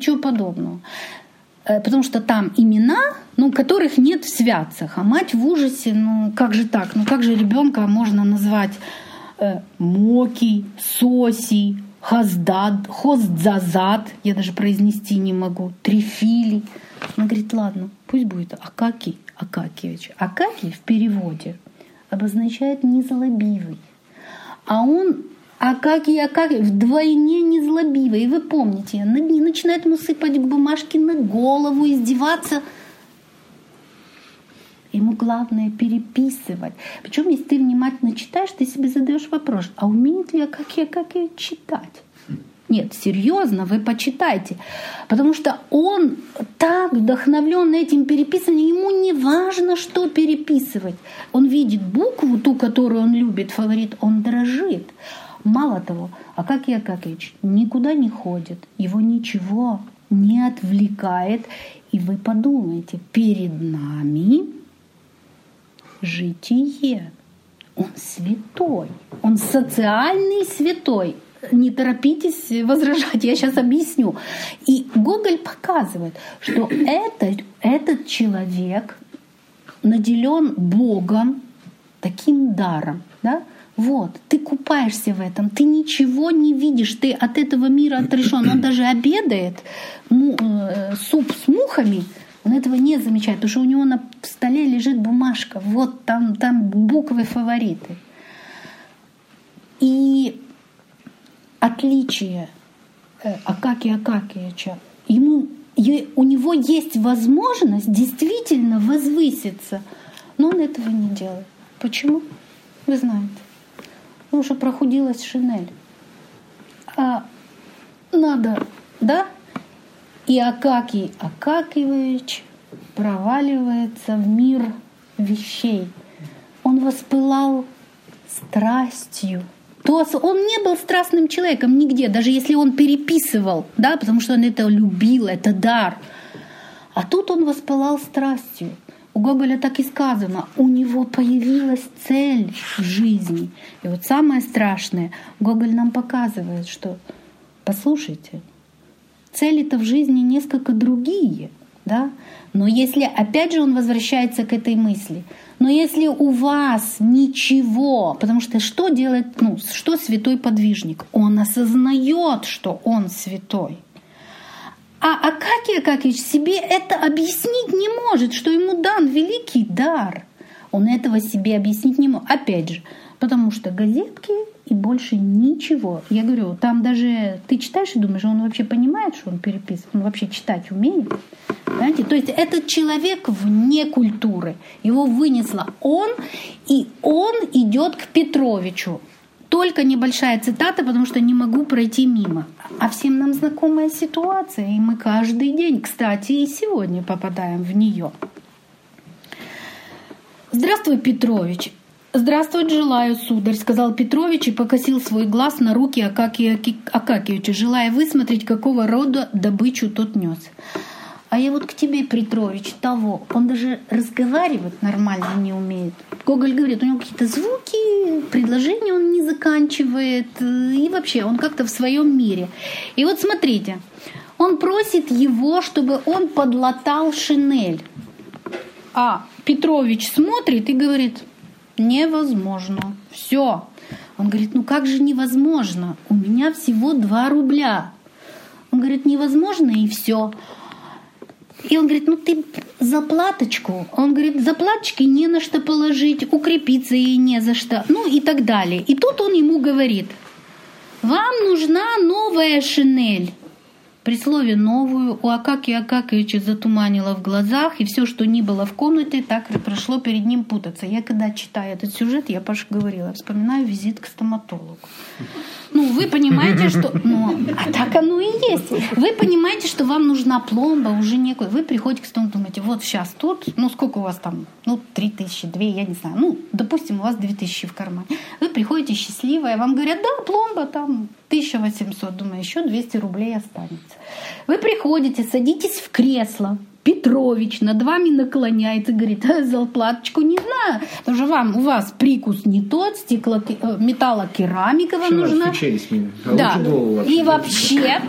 Speaker 1: Потому что там имена, которых нет в святцах. А мать в ужасе, как же так? Как же ребенка можно назвать Мокий, Сосий, Хоздзазад, я даже произнести не могу, Трифилий. Он говорит, ладно, пусть будет Акакий Акакиевич. Акакий в переводе обозначает незлобивый. А он Акакий Акакиевич вдвойне незлобивый. И вы помните, начинает ему сыпать бумажки на голову, издеваться. Ему главное переписывать. Причем, если ты внимательно читаешь, ты себе задаешь вопрос, а умеет ли Акакий Акакиевич читать? Нет, серьезно, вы почитайте. Потому что он так вдохновлен этим переписыванием, ему не важно, что переписывать. Он видит букву, ту, которую он любит, фаворит, он дрожит. Мало того, Акакий Акакиевич никуда не ходит, его ничего не отвлекает. И вы подумайте, перед нами житие. Он святой, он социальный святой. Не торопитесь возражать, я сейчас объясню. И Гоголь показывает, что этот человек наделен Богом таким даром, да? Вот, ты купаешься в этом, ты ничего не видишь, ты от этого мира отрешен. Он даже обедает суп с мухами, он этого не замечает, потому что у него на столе лежит бумажка, вот там буквы фавориты. И отличие Акакия Акакиевича, у него есть возможность действительно возвыситься, но он этого не делает. Почему? Вы знаете. Потому что прохудилась шинель. А надо, да? И Акакий Акакиевич проваливается в мир вещей. Он воспылал страстью. То он не был страстным человеком нигде, даже если он переписывал, да, потому что он это любил, это дар. А тут он воспылал страстью. У Гоголя так и сказано, у него появилась цель в жизни. И вот самое страшное, Гоголь нам показывает, что, послушайте, цели-то в жизни несколько другие, да? Но если, опять же, он возвращается к этой мысли, но если у вас ничего, потому что что делает, что святой подвижник? Он осознает, что он святой. А Акакий Акакиевич себе это объяснить не может, что ему дан великий дар. Он этого себе объяснить не может. Опять же, потому что газетки и больше ничего. Я говорю, там даже ты читаешь и думаешь, он вообще понимает, что он переписывает, он вообще читать умеет. Понимаете? То есть этот человек вне культуры. Его вынесло он, и он идет к Петровичу. Только небольшая цитата, потому что не могу пройти мимо. А всем нам знакомая ситуация, и мы каждый день, кстати, и сегодня попадаем в нее. «Здравствуй, Петрович». «Здравствовать желаю, сударь», — сказал Петрович и покосил свой глаз на руки Акакия Акакиевича, желая высмотреть, какого рода добычу тот нес. «А я вот к тебе, Петрович, того». Он даже разговаривать нормально не умеет. Гоголь говорит, у него какие-то звуки, предложения он не заканчивает. И вообще он как-то в своем мире. И вот смотрите, он просит его, чтобы он подлатал шинель. А Петрович смотрит и говорит, невозможно. Все. Он говорит, как же невозможно? У меня всего 2 рубля. Он говорит, невозможно и все. И он говорит, ты заплаточку. Он говорит, заплаточки не на что положить, укрепиться ей не за что. И так далее. И тут он ему говорит, вам нужна новая шинель. При слове «новую» у Акакия Акакиевича затуманило в глазах, и все, что ни было в комнате, так и прошло перед ним путаться. Я когда читаю этот сюжет, я Паша говорила, я вспоминаю визит к стоматологу. Вы понимаете, что... а так оно и есть. Вы понимаете, что вам нужна пломба, уже некую. Вы приходите к стоматологу, думаете, вот сейчас тут, сколько у вас там, 3000, 2, я не знаю. Допустим, у вас 2000 в кармане. Вы приходите счастливая, вам говорят, да, пломба там 1800, думаю, еще 200 рублей останется. Вы приходите, садитесь в кресло, Петрович над вами наклоняется и говорит, зарплаточку не знаю, потому что у вас прикус не тот, металлокерамика вам нужна. Да. И вообще,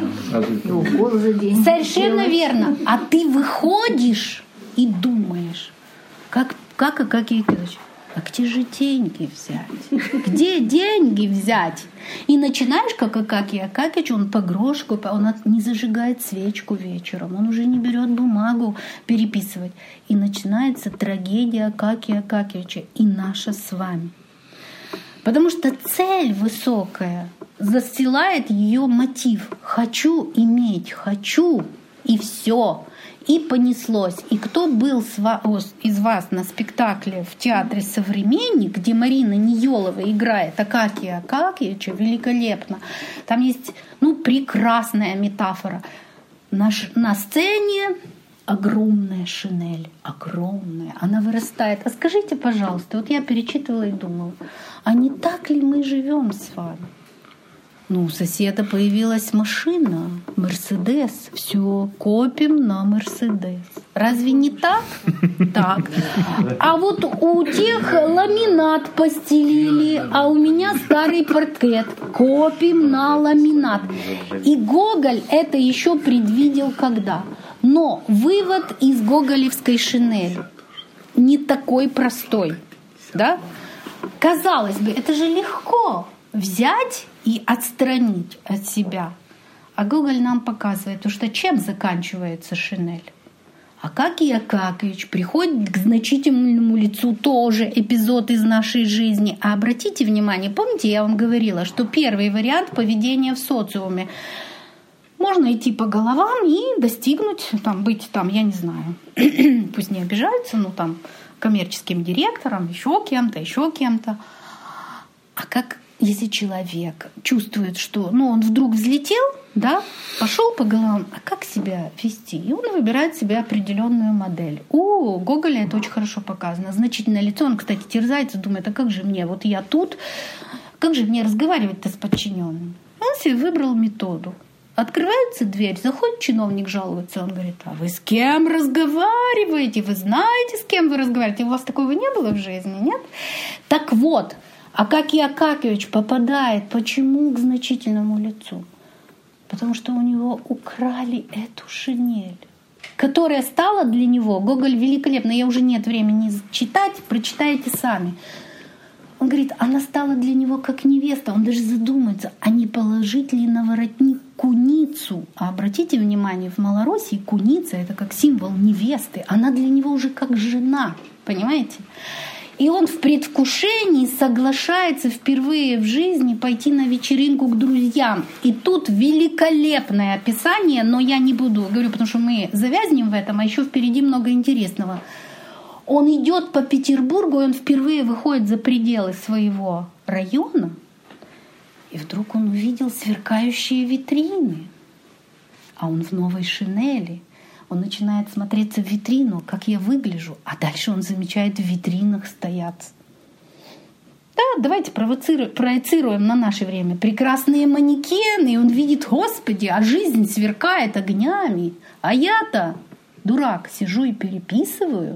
Speaker 1: совершенно верно. А ты выходишь и думаешь, как Акакий Акакиевич, а где же деньги взять? Где деньги взять? И начинаешь, как Акакий Акакиевич, он по грошку, он не зажигает свечку вечером, он уже не берет бумагу переписывать. И начинается трагедия Акакия Акакиевича и наша с вами. Потому что цель высокая застилает ее мотив. Хочу иметь, хочу, и все. И понеслось. И кто был из вас на спектакле в театре «Современник», где Марина Ниелова играет Акакия Акакиевича великолепно, там есть прекрасная метафора. На сцене огромная шинель, огромная, она вырастает. А скажите, пожалуйста, вот я перечитывала и думала, а не так ли мы живем с вами? У соседа появилась машина, Мерседес. Все, копим на Мерседес. Разве не так? Так. А вот у тех ламинат постелили, а у меня старый портрет. Копим на ламинат. И Гоголь это еще предвидел когда? Но вывод из гоголевской шинели. не такой простой. Да? Казалось бы, это же легко взять и отстранить от себя. А Гоголь нам показывает, что чем заканчивается Шинель. Акакий Акакиевич приходит к значительному лицу, тоже эпизод из нашей жизни. А обратите внимание, помните, я вам говорила, что первый вариант поведения в социуме. Можно идти по головам и достигнуть, быть я не знаю, пусть не обижаются, коммерческим директором, еще кем-то. А как если человек чувствует, что он вдруг взлетел, да, пошел по головам, а как себя вести? И он выбирает себе определенную модель. У Гоголя это очень хорошо показано. Значительное лицо, он, кстати, терзается, думает, а как же мне, вот я тут, как же мне разговаривать-то с подчиненным? Он себе выбрал методу. Открывается дверь, заходит чиновник, жалуется, он говорит, а вы с кем разговариваете? Вы знаете, с кем вы разговариваете? У вас такого не было в жизни, нет? Так вот, Акакий Акакиевич попадает почему к значительному лицу? Потому что у него украли эту шинель, которая стала для него, Гоголь великолепно, я уже нет времени читать, прочитайте сами. Он говорит, она стала для него как невеста. Он даже задумается, а не положить ли на воротник куницу. А обратите внимание, в Малороссии куница — это как символ невесты. Она для него уже как жена, понимаете? И он в предвкушении соглашается впервые в жизни пойти на вечеринку к друзьям. И тут великолепное описание, но я не буду, говорю, потому что мы завязнем в этом, а еще впереди много интересного. Он идет по Петербургу, и он впервые выходит за пределы своего района, и вдруг он увидел сверкающие витрины. А он в новой шинели. Он начинает смотреться в витрину, как я выгляжу, а дальше он замечает, в витринах стоят. Да, давайте проецируем на наше время. Прекрасные манекены, и он видит, Господи, а жизнь сверкает огнями. А я-то, дурак, сижу и переписываю.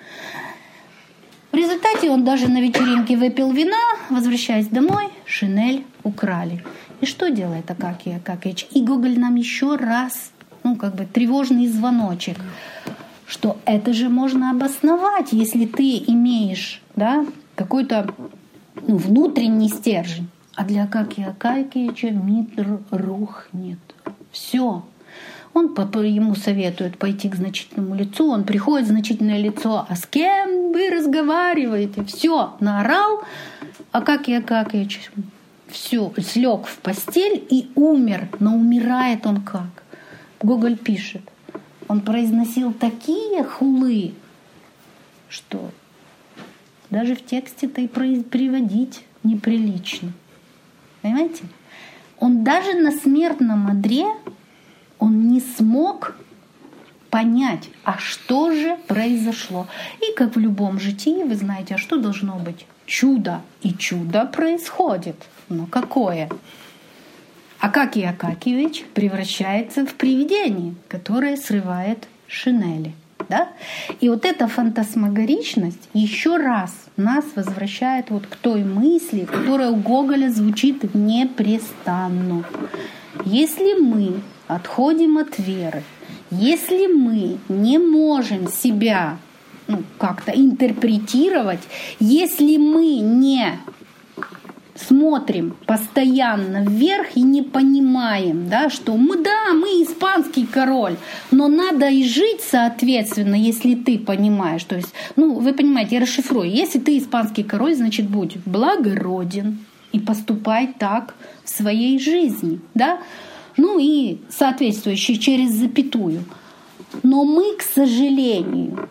Speaker 1: В результате он даже на вечеринке выпил вина, возвращаясь домой, шинель украли. И что делает Акакий Акакиевич? И Гоголь нам еще раз, тревожный звоночек, что это же можно обосновать, если ты имеешь, да, какой-то внутренний стержень. А для Акакия Акакиевича мир рухнет. Все. Ему советуют пойти к значительному лицу, он приходит, значительное лицо, а с кем вы разговариваете? Все, наорал, Акакий Акакиевич все, слег в постель и умер. Но умирает он как? Гоголь пишет, он произносил такие хулы, что даже в тексте-то и приводить неприлично. Понимаете? Он даже на смертном одре он не смог понять, а что же произошло. И как в любом житии, вы знаете, а что должно быть? Чудо. И чудо происходит. Но какое? Акакий Акакиевич превращается в привидение, которое срывает шинели. Да? И вот эта фантасмагоричность еще раз нас возвращает к той мысли, которая у Гоголя звучит непрестанно. Если мы отходим от веры, если мы не можем себя как-то интерпретировать, если мы не смотрим постоянно вверх и не понимаем, да, что мы испанский король, но надо и жить соответственно, если ты понимаешь. То есть, вы понимаете, я расшифрую. Если ты испанский король, значит, будь благороден и поступай так в своей жизни, да? И соответствующие через запятую. Но мы, к сожалению,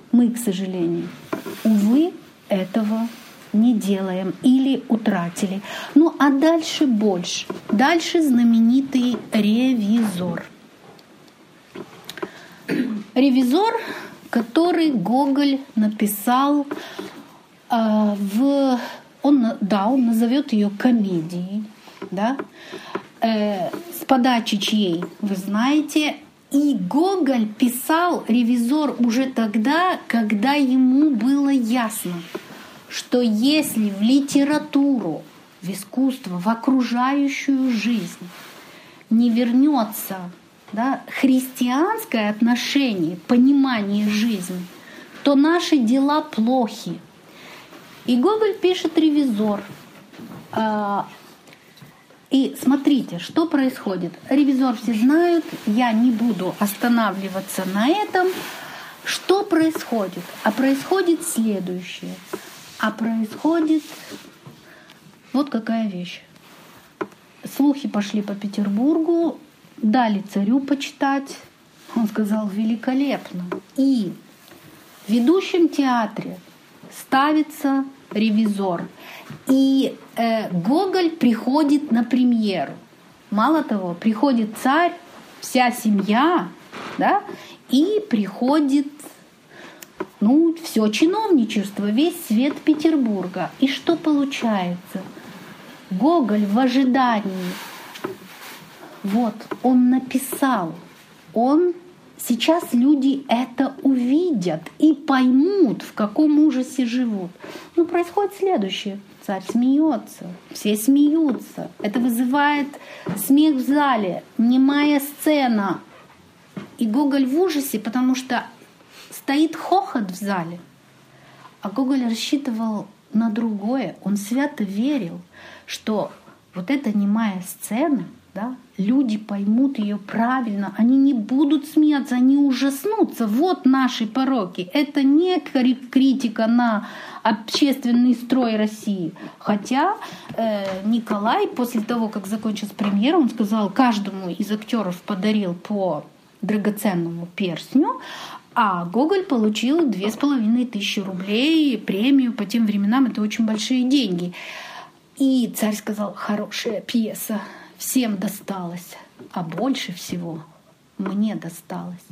Speaker 1: увы, этого не делаем или утратили. А дальше больше. Дальше знаменитый ревизор. Ревизор, который Гоголь написал он назовет ее комедией, да? С подачи чьей, вы знаете. И Гоголь писал «Ревизор» уже тогда, когда ему было ясно, что если в литературу, в искусство, в окружающую жизнь не вернется, да, христианское отношение, понимание жизни, что наши дела плохи. И Гоголь пишет «Ревизор». И смотрите, что происходит. «Ревизор» все знают, я не буду останавливаться на этом. Что происходит? А происходит следующее. А происходит вот какая вещь. Слухи пошли по Петербургу, дали царю почитать. Он сказал: великолепно. И в ведущем театре ставится «Ревизор». И Гоголь приходит на премьеру. Мало того, приходит царь, вся семья, да, и приходит, все чиновничество, весь свет Петербурга. И что получается? Гоголь в ожидании, он написал, сейчас люди это увидят и поймут, в каком ужасе живут. Происходит следующее. Царь смеется, все смеются. Это вызывает смех в зале, немая сцена. И Гоголь в ужасе, потому что стоит хохот в зале. А Гоголь рассчитывал на другое. Он свято верил, что вот эта немая сцена, да, люди поймут ее правильно, они не будут смеяться, они ужаснутся. Вот наши пороки. Это не критика на общественный строй России. Хотя Николай после того, как закончилась премьера, он сказал, каждому из актеров подарил по драгоценному перстню, а Гоголь получил 2500 рублей премию. По тем временам это очень большие деньги. И царь сказал: хорошая пьеса, всем досталось, а больше всего мне досталось.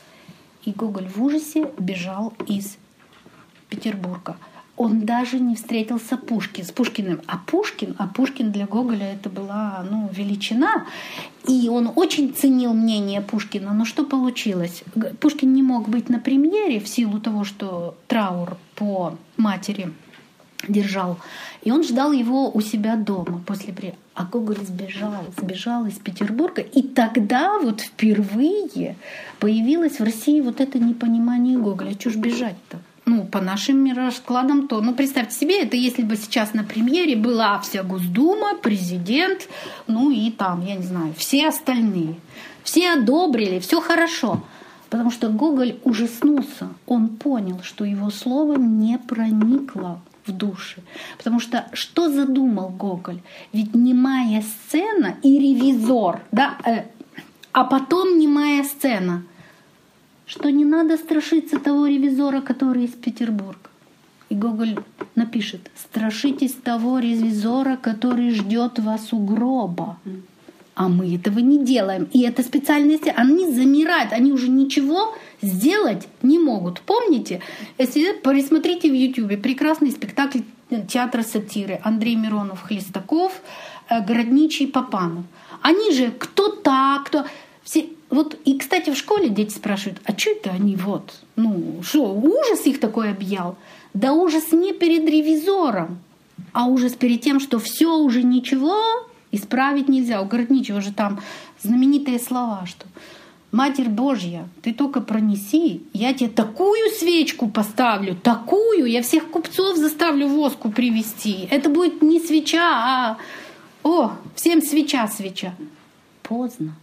Speaker 1: И Гоголь в ужасе бежал из Петербурга. Он даже не встретился с Пушкиным. А Пушкин для Гоголя это была величина. И он очень ценил мнение Пушкина. Но что получилось? Пушкин не мог быть на премьере в силу того, что траур по матери держал. И он ждал его у себя дома после премьеры. А Гоголь сбежал из Петербурга. И тогда впервые появилось в России это непонимание Гоголя. Чё ж бежать-то? По нашим раскладам то. Представьте себе, это если бы сейчас на премьере была вся Госдума, президент, и там, я не знаю, все остальные. Все одобрили, все хорошо. Потому что Гоголь ужаснулся. Он понял, что его слово не проникло в души. Потому что задумал Гоголь? Ведь немая сцена и «Ревизор», да, а потом немая сцена. Что не надо страшиться того ревизора, который из Петербурга. И Гоголь напишет: страшитесь того ревизора, который ждет вас у гроба. А мы этого не делаем. И это специальности, они замирают, они уже ничего сделать не могут. Помните? Если пересмотрите в Ютубе прекрасный спектакль театра сатиры Андрей Миронов, Хлестаков, Городничий, Папанов. Они же кто так, кто... Все... И, кстати, в школе дети спрашивают: а что это они ужас их такой объял? Да ужас не перед ревизором, а ужас перед тем, что все уже ничего исправить нельзя. У Городничего же там знаменитые слова, что «Матерь Божья, ты только пронеси, я тебе такую свечку поставлю, такую, я всех купцов заставлю воску привезти. Это будет не свеча, всем свеча. Поздно.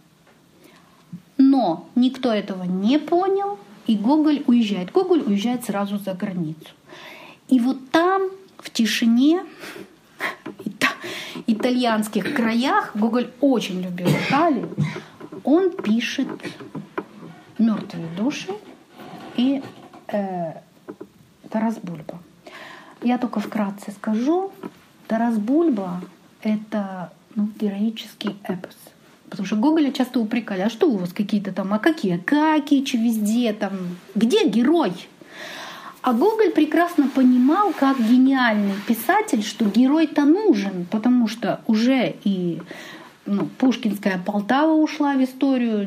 Speaker 1: Но никто этого не понял, и Гоголь уезжает. Гоголь уезжает сразу за границу. И там, в тишине, итальянских краях, Гоголь очень любил Италию, он пишет «Мертвые души» и «Тарас Бульба». Я только вкратце скажу, Тарас Бульба — это героический эпос. Потому что Гоголя часто упрекали: а что у вас какие-то там, Акакичи везде там, где герой? А Гоголь прекрасно понимал, как гениальный писатель, что герой-то нужен, потому что уже и Пушкинская Полтава ушла в историю.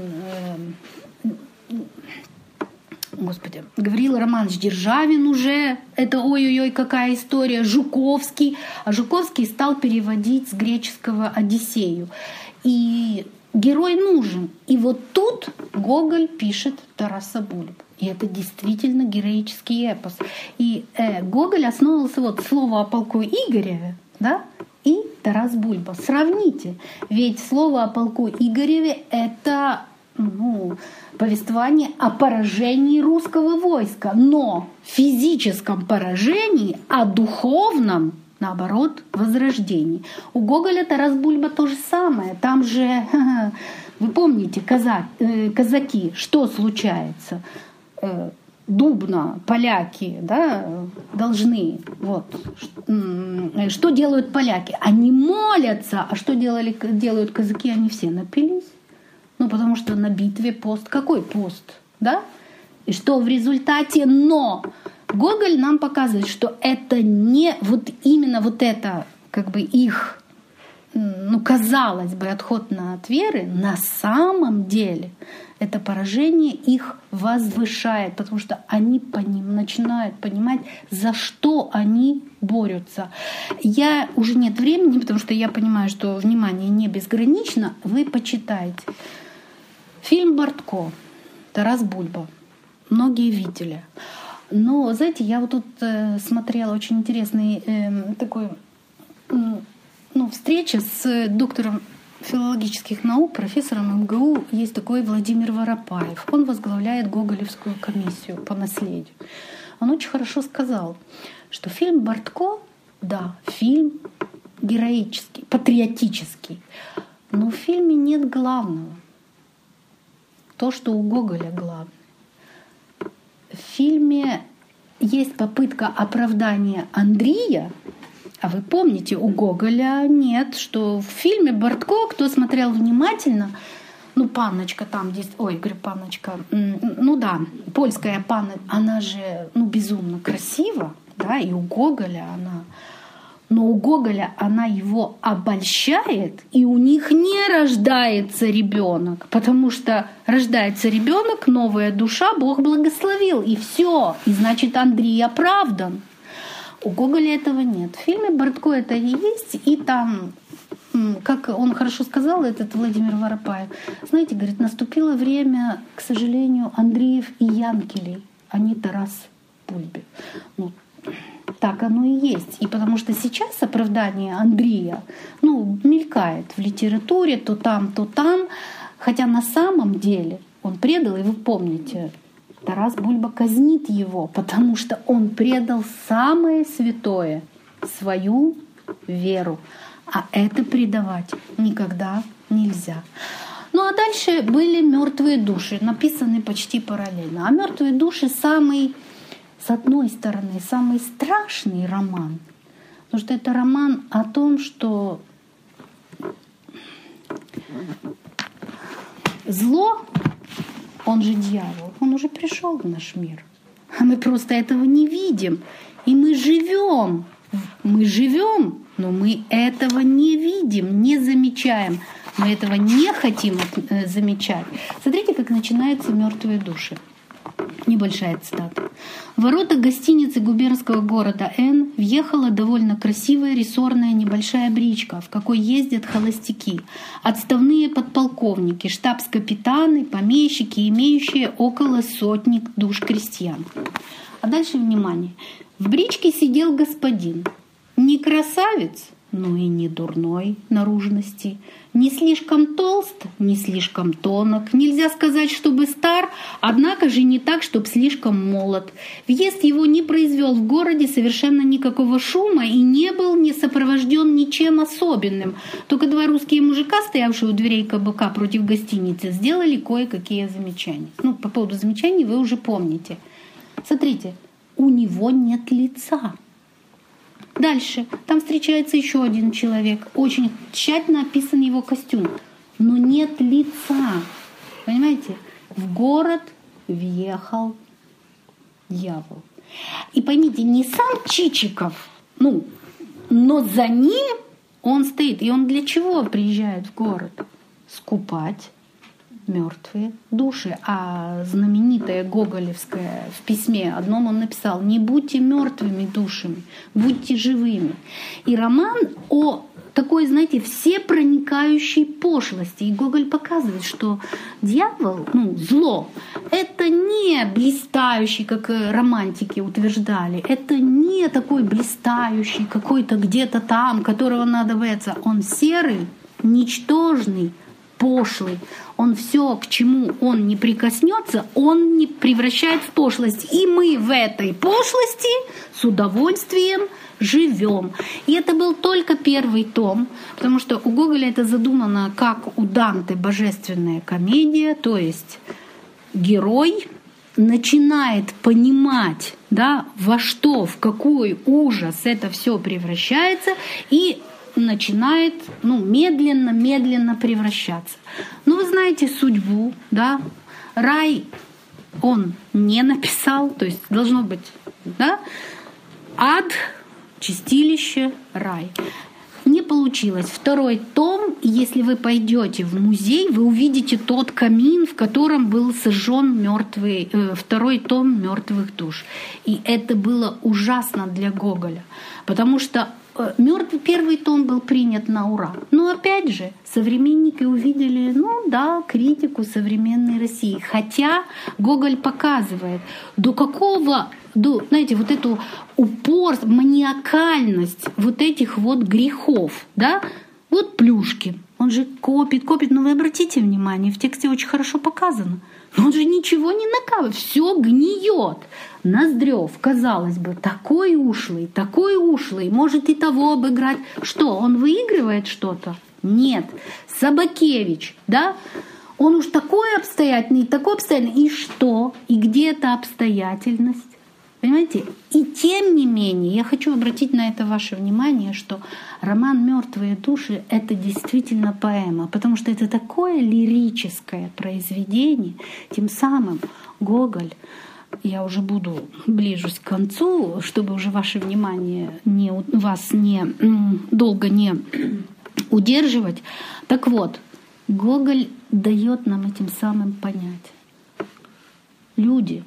Speaker 1: Гавриил Романович Державин уже, это ой-ой-ой, какая история, Жуковский. А Жуковский стал переводить с греческого «Одиссею». И герой нужен. И тут Гоголь пишет Тараса Бульбу. И это действительно героический эпос. И Гоголь основывался слово о полку Игореве, да, и Тарас Бульба. Сравните. Ведь слово о полку Игореве — это повествование о поражении русского войска, но физическом поражении, а духовном, наоборот, возрождении. У Гоголя Тарас Бульба то же самое. Там же, вы помните, казаки, что случается? Дубно поляки, да, должны, что делают поляки? Они молятся, а что делают казаки? Они все напились. Потому что на битве пост. Какой пост? Да? И что в результате? Но Гоголь нам показывает, что это не именно это, их, казалось бы, отход от веры, на самом деле это поражение их возвышает, потому что они начинают понимать, за что они борются. Уже нет времени, потому что я понимаю, что внимание не безгранично. Вы почитайте. Фильм «Бортко», Тарас Бульба. Многие видели. Но, знаете, я тут смотрела очень интересный встреча с доктором филологических наук, профессором МГУ. Есть такой Владимир Воропаев. Он возглавляет Гоголевскую комиссию по наследию. Он очень хорошо сказал, что фильм «Бортко», да, фильм героический, патриотический, но в фильме нет главного. То, что у Гоголя главное. В фильме есть попытка оправдания Андрея, а вы помните, у Гоголя нет, что в фильме «Бортко», кто смотрел внимательно, панночка там здесь, панночка, польская панна, она же, безумно красива, да, и у Гоголя она его обольщает, и у них не рождается ребенок, потому что рождается ребенок, новая душа, Бог благословил, и все, и значит Андрей оправдан. У Гоголя этого нет. В фильме «Бортко» это и есть, и там, как он хорошо сказал, этот Владимир Воропаев, знаете, говорит, наступило время, к сожалению, Андреев и Янкелей, а не Тарас Бульбе. Так оно и есть. И потому что сейчас оправдание Андрея мелькает в литературе то там, хотя на самом деле он предал, и вы помните, Тарас Бульба казнит его, потому что он предал самое святое — свою веру. А это предавать никогда нельзя. А дальше были «Мертвые души», написаны почти параллельно. А «Мертвые души» с одной стороны, самый страшный роман, потому что это роман о том, что зло, он же дьявол, он уже пришел в наш мир. А мы просто этого не видим. И мы живем, но мы этого не видим, не замечаем. Мы этого не хотим замечать. Смотрите, как начинаются «Мертвые души». Небольшая цитата. В ворота гостиницы губернского города Н въехала довольно красивая рессорная небольшая бричка, в какой ездят холостяки, отставные подполковники, штабс-капитаны, помещики, имеющие около 100 душ крестьян. А дальше внимание. В бричке сидел господин, не красавец, но и не дурной наружности, не слишком толст, не слишком тонок, нельзя сказать, чтобы стар, однако же не так, чтобы слишком молод. Въезд его не произвел в городе совершенно никакого шума и не сопровожден ничем особенным. Только два русские мужика, стоявшие у дверей кабака против гостиницы, сделали кое-какие замечания. По поводу замечаний вы уже помните. Смотрите, у него нет лица. Дальше. Там встречается еще один человек. Очень тщательно описан его костюм. Но нет лица. Понимаете? В город въехал дьявол. И поймите, не сам Чичиков, но за ним он стоит. И он для чего приезжает в город? Скупать мертвые души. А знаменитая гоголевская в письме одном он написал: «Не будьте мертвыми душами, будьте живыми». И роман о такой, знаете, всепроникающей пошлости. И Гоголь показывает, что дьявол, зло, это не блистающий, как романтики утверждали, это не такой блистающий, какой-то где-то там, которого надо бояться. Он серый, ничтожный, пошлый. Он все, к чему он не прикоснется, он не превращает в пошлость. И мы в этой пошлости с удовольствием живем. И это был только первый том, потому что у Гоголя это задумано как у Данте божественная комедия, то есть герой начинает понимать, да, во что, в какой ужас это все превращается, и начинает медленно превращаться. Ну, вы знаете судьбу, да? Рай он не написал, то есть должно быть, да? Ад, чистилище, рай. Не получилось. Второй том, если вы пойдете в музей, вы увидите тот камин, в котором был сожжен второй том «Мертвых душ». И это было ужасно для Гоголя, потому что первый том был принят на ура. Но опять же, современники увидели, критику современной России. Хотя Гоголь показывает, знаете, вот эту упорство, маниакальность вот этих вот грехов, да? Вот Плюшкин, он же копит, но вы обратите внимание, в тексте очень хорошо показано. Но он же ничего не накапывает, все гниет. Ноздрев, казалось бы, такой ушлый, может и того обыграть. Что, он выигрывает что-то? Нет. Собакевич, да? Он уж такой обстоятельный, и что? И где эта обстоятельность? Понимаете? И тем не менее, я хочу обратить на это ваше внимание, что роман «Мертвые души» — это действительно поэма, потому что это такое лирическое произведение. Тем самым Гоголь, я уже ближусь к концу, чтобы уже ваше внимание вас долго не удерживать. Так вот, Гоголь дает нам этим самым понять. Люди,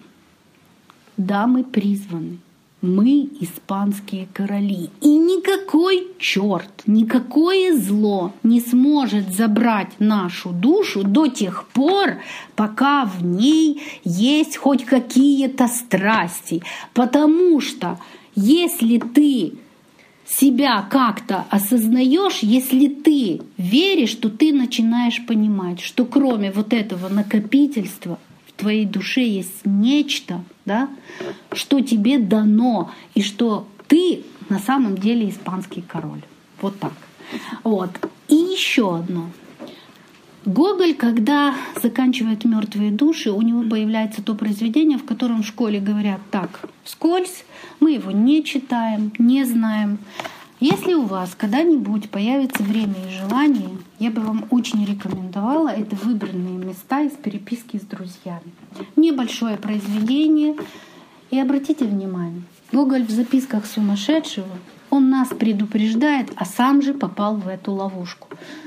Speaker 1: да, мы призваны, мы испанские короли, и никакой черт, никакое зло не сможет забрать нашу душу до тех пор, пока в ней есть хоть какие-то страсти. Потому что если ты себя как-то осознаешь, если ты веришь, то ты начинаешь понимать, что кроме вот этого накопительства в твоей душе есть нечто, да, что тебе дано, и что ты на самом деле испанский король. Вот так. Вот. И еще одно. Гоголь, когда заканчивает «Мертвые души», у него появляется то произведение, в котором в школе говорят так: вскользь, мы его не читаем, не знаем. Если у вас когда-нибудь появится время и желание, я бы вам очень рекомендовала это «Выбранные места» из переписки с друзьями. Небольшое произведение. И обратите внимание, Гоголь в записках сумасшедшего, он нас предупреждает, а сам же попал в эту ловушку.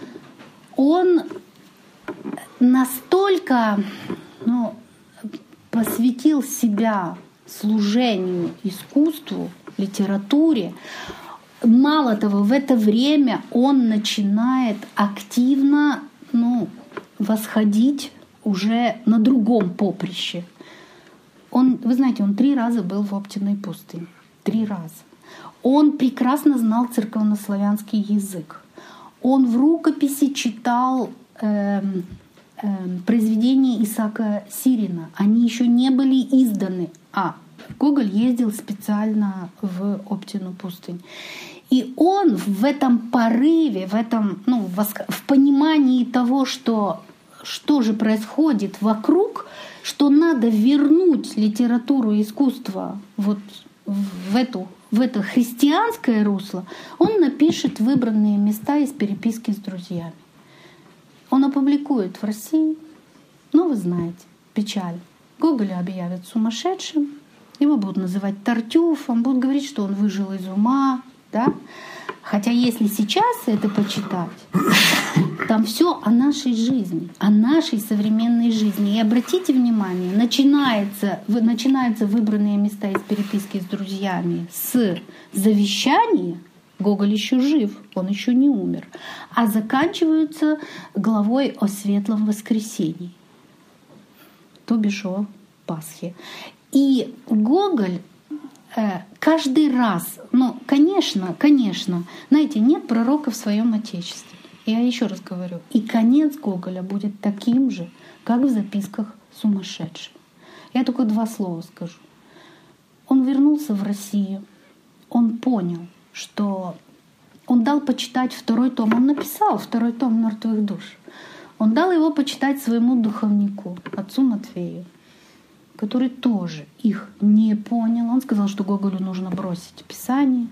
Speaker 1: Он настолько посвятил себя служению искусству, литературе. Мало того, в это время он начинает активно восходить уже на другом поприще. Вы знаете, он 3 раза был в Оптиной пустыне. 3 раза. Он прекрасно знал церковнославянский язык. Он в рукописи читал произведения Исаака Сирина. Они еще не были изданы. Гоголь ездил специально в Оптину пустынь. И он в этом порыве, в понимании того, что же происходит вокруг, что надо вернуть литературу и искусство вот в это христианское русло, он напишет «Выбранные места» из переписки с друзьями. Он опубликует в России, вы знаете, печаль. Гоголя объявят сумасшедшим, его будут называть Тартюфом, будут говорить, что он выжил из ума, да? Хотя если сейчас это почитать, там все о нашей жизни, о нашей современной жизни. И обратите внимание, начинаются «Выбранные места» из переписки с друзьями с завещания, Гоголь еще жив, он еще не умер. А заканчиваются главой о Светлом Воскресении, то бишь о Пасхе. И Гоголь каждый раз, конечно, знаете, нет пророка в своем Отечестве. Я еще раз говорю, и конец Гоголя будет таким же, как в записках сумасшедшего. Я только 2 слова скажу. Он вернулся в Россию, он понял, что он дал почитать 2 том, он написал 2 том «Мертвых душ». Он дал его почитать своему духовнику, отцу Матфею, который тоже их не понял. Он сказал, что Гоголю нужно бросить Писание.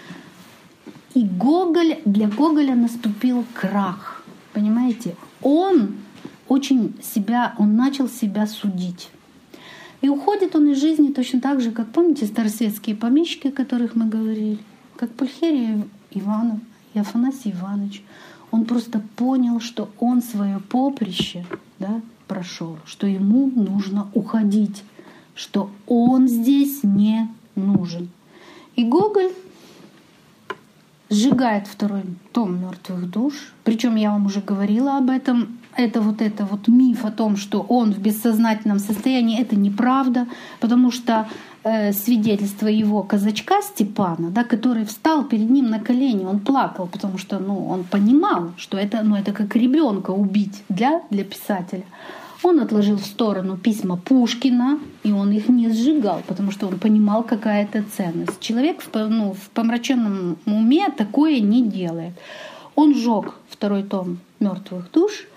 Speaker 1: И для Гоголя наступил крах. Понимаете? Он начал себя судить. И уходит он из жизни точно так же, как, помните, старосветские помещики, о которых мы говорили, как Пульхерия Иванов и Афанасий Иванович. Он просто понял, что он свое поприще прошел, что ему нужно уходить, что он здесь не нужен. И Гоголь сжигает 2 том «Мертвых душ». Причем я вам уже говорила об этом. Это миф о том, что он в бессознательном состоянии, это неправда, потому что свидетельство его казачка Степана, который встал перед ним на колени, он плакал, потому что он понимал, что это как ребенка убить для писателя. Он отложил в сторону письма Пушкина, и он их не сжигал, потому что он понимал, какая это ценность. Человек в помраченном уме такое не делает. Он сжег 2 том «Мертвых душ»,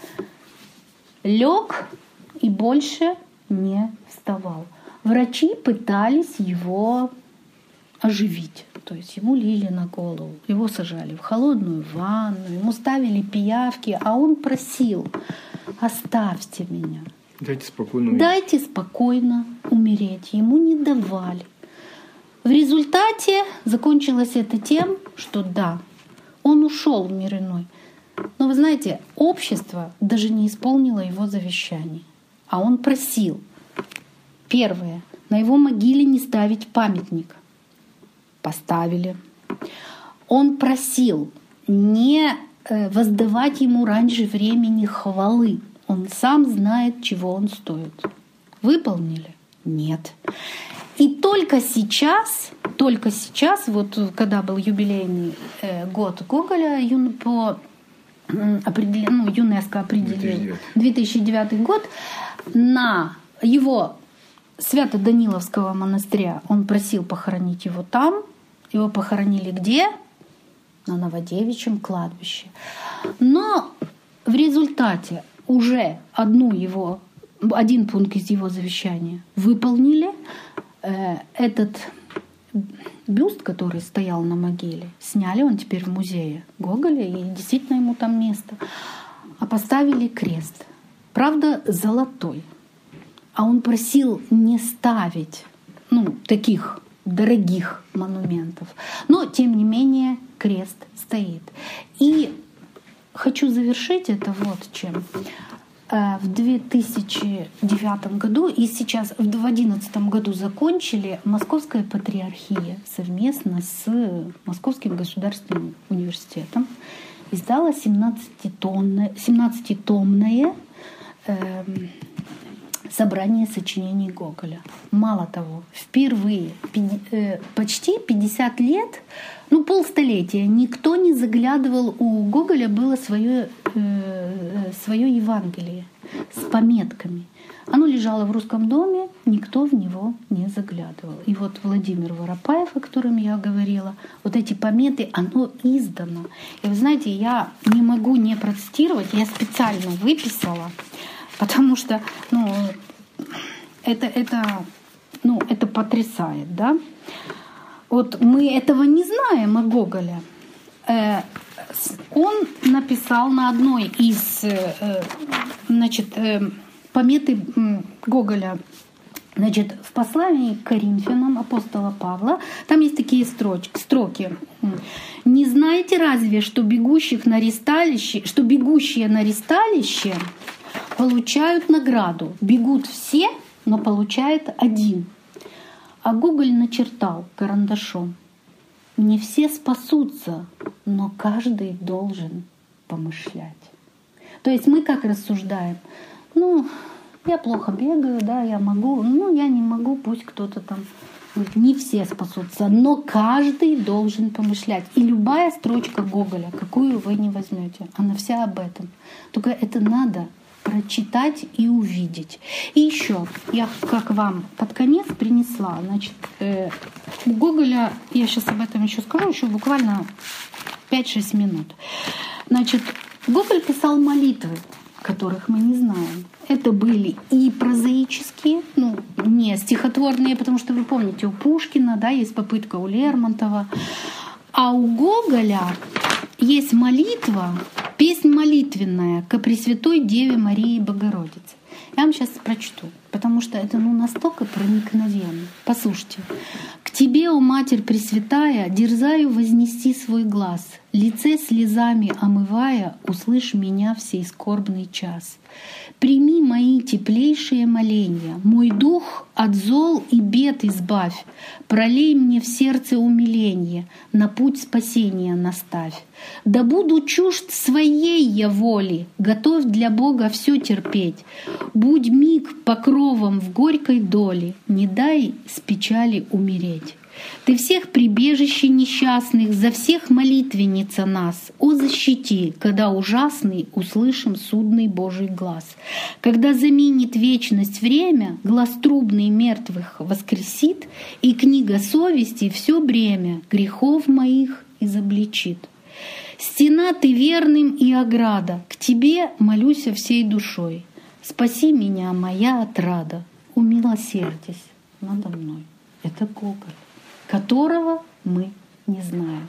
Speaker 1: лег и больше не вставал. Врачи пытались его оживить. То есть ему лили на голову, его сажали в холодную ванну, ему ставили пиявки, а он просил: оставьте меня.
Speaker 3: Дайте спокойно умереть.
Speaker 1: Дайте спокойно умереть. Ему не давали. В результате закончилось это тем, что он ушел в мир иной. Но вы знаете, общество даже не исполнило его завещание. А он просил: первое, на его могиле не ставить памятник. Поставили. Он просил не воздавать ему раньше времени хвалы. Он сам знает, чего он стоит. Выполнили? Нет. И только сейчас, когда был юбилейный год Гоголя, ЮНЕСКО определил 2009 год, на его Свято-Даниловского монастыря он просил похоронить его там. Его похоронили где? На Новодевичьем кладбище. Но в результате уже один пункт из его завещания выполнили. Этот бюст, который стоял на могиле, сняли, он теперь в музее Гоголя, и действительно ему там место. А поставили крест. Правда, золотой. А он просил не ставить таких дорогих монументов. Но, тем не менее, крест стоит. И хочу завершить это вот чем. В 2009 году и сейчас в 2011 году закончили Московская патриархия совместно с Московским государственным университетом. Издала 17-томное собрание сочинений Гоголя. Мало того, впервые почти 50 лет, полстолетия, никто не заглядывал. У Гоголя было свое Евангелие с пометками. Оно лежало в Русском доме, никто в него не заглядывал. И вот Владимир Воропаев, о котором я говорила, вот эти пометы, оно издано. И вы знаете, я не могу не процитировать, я специально выписала, потому что это потрясает, да? Вот мы этого не знаем о Гоголе. Он написал на одной из пометы Гоголя, в послании к Коринфянам апостола Павла, там есть такие строки. «Не знаете разве, что бегущие на ристалище получают награду? Бегут все, но получает один». А Гоголь начертал карандашом: Не все спасутся, но каждый должен помышлять. То есть мы как рассуждаем? Я плохо бегаю, да, я могу, я не могу, пусть кто-то там. Не все спасутся, но каждый должен помышлять. И любая строчка Гоголя, какую вы не возьмете, она вся об этом. Только это надо прочитать и увидеть. И еще я, как вам под конец принесла, значит, у Гоголя, я сейчас об этом еще скажу, еще буквально 5-6 минут. Значит, Гоголь писал молитвы, которых мы не знаем. Это были и прозаические, не стихотворные, потому что вы помните, у Пушкина, да, есть попытка, у Лермонтова. А у Гоголя есть молитва, песнь молитвенная ко Пресвятой Деве Марии Богородице. Я вам сейчас прочту, потому что это настолько проникновенно. Послушайте. «К Тебе, о Матерь Пресвятая, дерзаю вознести свой глаз, лице слезами омывая, услышь меня в сей скорбный час. Прими мои теплейшие моления, мой дух от зол и бед избавь, пролей мне в сердце умиление, на путь спасения наставь. Да буду чужд своей я воли, готовь для Бога все терпеть. Будь миг покровом в горькой доле, не дай с печали умереть. Ты всех прибежище несчастных, за всех молитвенница нас. О, защити, когда ужасный услышим судный Божий глаз. Когда заменит вечность время, глаз трубный мертвых воскресит, и книга совести все бремя грехов моих изобличит. Стена ты верным и ограда, к тебе молюся всей душой. Спаси меня, моя отрада, умилосердись надо мной». Это Гоголь, которого мы не знаем.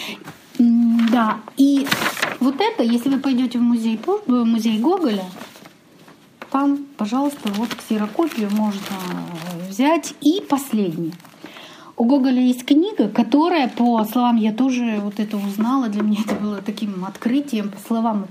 Speaker 1: Да, и вот это, если вы пойдете в музей Гоголя, там, пожалуйста, вот ксерокопию можно взять. И последнее. У Гоголя есть книга, которая, по словам, я тоже вот это узнала, для меня это было таким открытием, по словам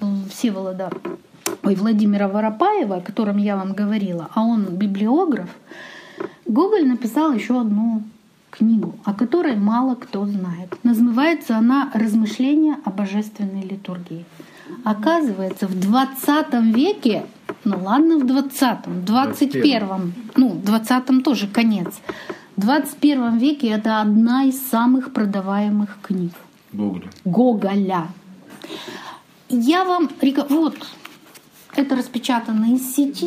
Speaker 1: Владимира Воропаева, о котором я вам говорила, а он библиограф, Гоголь написал еще одну книгу, о которой мало кто знает. Называется она «Размышления о божественной литургии». Оказывается, в 20 веке, в 20-м, 21-м, 20-м тоже конец, в 21 веке это одна из самых продаваемых книг. Гоголя. Я вам вот это распечатано из сети.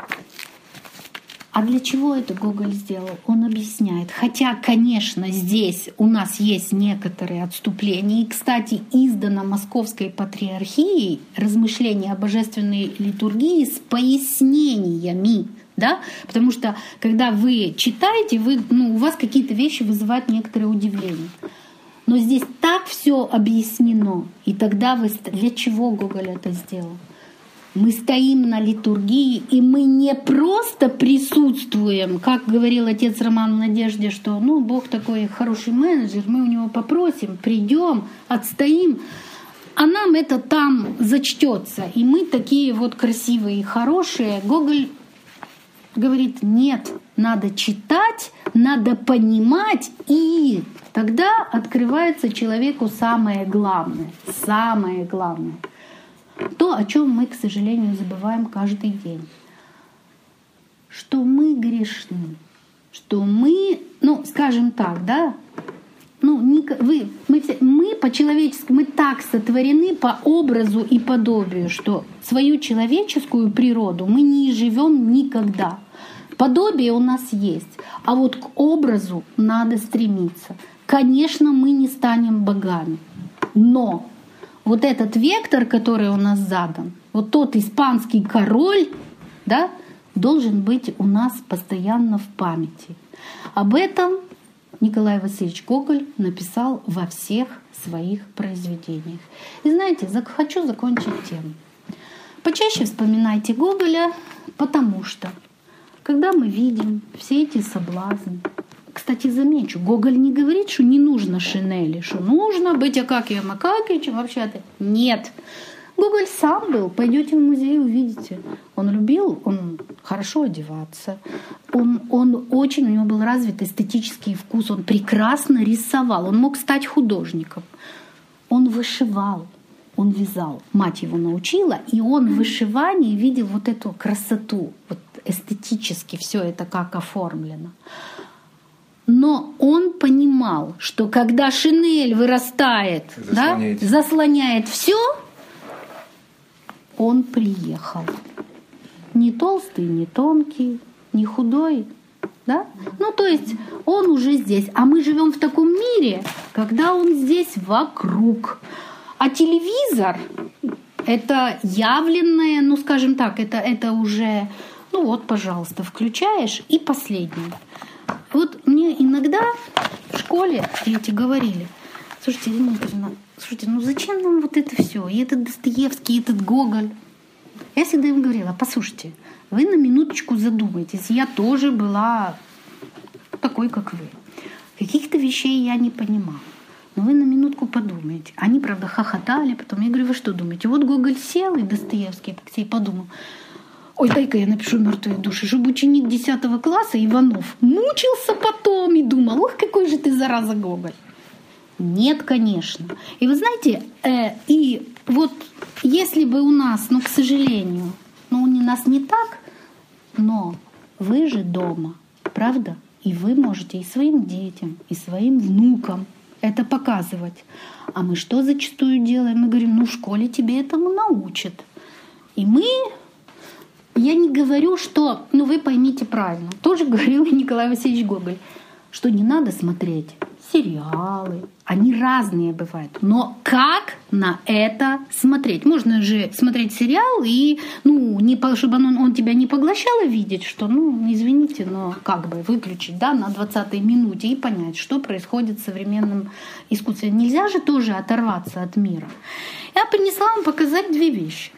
Speaker 1: А для чего это Гоголь сделал? Он объясняет. Хотя, конечно, здесь у нас есть некоторые отступления. И, кстати, издано Московской Патриархией «Размышления о божественной литургии» с пояснениями. Да? Потому что, когда вы читаете, у вас какие-то вещи вызывают некоторое удивление. Но здесь так все объяснено. И тогда для чего Гоголь это сделал? Мы стоим на литургии, и мы не просто присутствуем, как говорил отец Роман в Надежде, что Бог такой хороший менеджер, мы у него попросим, придем, отстоим, а нам это там зачтется. И мы такие вот красивые и хорошие. Гоголь говорит, нет, надо читать, надо понимать, и тогда открывается человеку самое главное. Самое главное. То, о чем мы, к сожалению, забываем каждый день. Что мы грешны. Что мы, скажем так, да, мы по-человечески, мы так сотворены по образу и подобию, что свою человеческую природу мы не живем никогда. Подобие у нас есть, а вот к образу надо стремиться. Конечно, мы не станем богами, но вот этот вектор, который у нас задан, вот тот испанский король, да, должен быть у нас постоянно в памяти. Об этом Николай Васильевич Гоголь написал во всех своих произведениях. И знаете, хочу закончить тему. Почаще вспоминайте Гоголя, потому что, когда мы видим все эти соблазны, кстати, замечу, Гоголь не говорит, что не нужно шинели, что нужно быть Акакием Акакичем, вообще-то нет. Гоголь сам был, пойдете в музей, увидите. Он любил, он хорошо одеваться, он очень, у него был развит эстетический вкус, он прекрасно рисовал, он мог стать художником. Он вышивал, он вязал. Мать его научила, и он в вышивании видел вот эту красоту, вот эстетически все это как оформлено. Но он понимал, что когда шинель вырастает, заслоняет все, он приехал. Не толстый, не тонкий, не худой. Да? Ну, то есть он уже здесь. А мы живем в таком мире, когда он здесь вокруг. А телевизор — это явленное, ну, скажем так, это уже, ну вот, пожалуйста, включаешь, и последнее. Вот мне иногда в школе дети говорили: слушайте, Ирина Анатольевна, слушайте, ну зачем нам вот это все? И этот Достоевский, и этот Гоголь. Я всегда им говорила: послушайте, вы на минуточку задумайтесь. Я тоже была такой, как вы. Каких-то вещей я не понимала. Но вы на минутку подумайте. Они, правда, хохотали потом. Я говорю: вы что думаете? Вот Гоголь сел, и Достоевский подумал: ой, дай-ка я напишу «Мертвые души», чтобы ученик 10 класса Иванов мучился потом и думал: ох, какой же ты, зараза, Гоголь. Нет, конечно. И вы знаете, и вот если бы у нас, ну, к сожалению, ну, у нас не так, но вы же дома, правда? И вы можете и своим детям, и своим внукам это показывать. А мы что зачастую делаем? Мы говорим: ну, в школе тебе этому научат. И мы... Я не говорю, что... Ну, вы поймите правильно. Тоже говорил Николай Васильевич Гоголь, что не надо смотреть сериалы. Они разные бывают. Но как на это смотреть? Можно же смотреть сериал и, ну, не, чтобы он тебя не поглощал, и видеть, что, ну, извините, но как бы выключить, да, на 20-й минуте и понять, что происходит в современном искусстве. Нельзя же тоже оторваться от мира. Я принесла вам показать две вещи.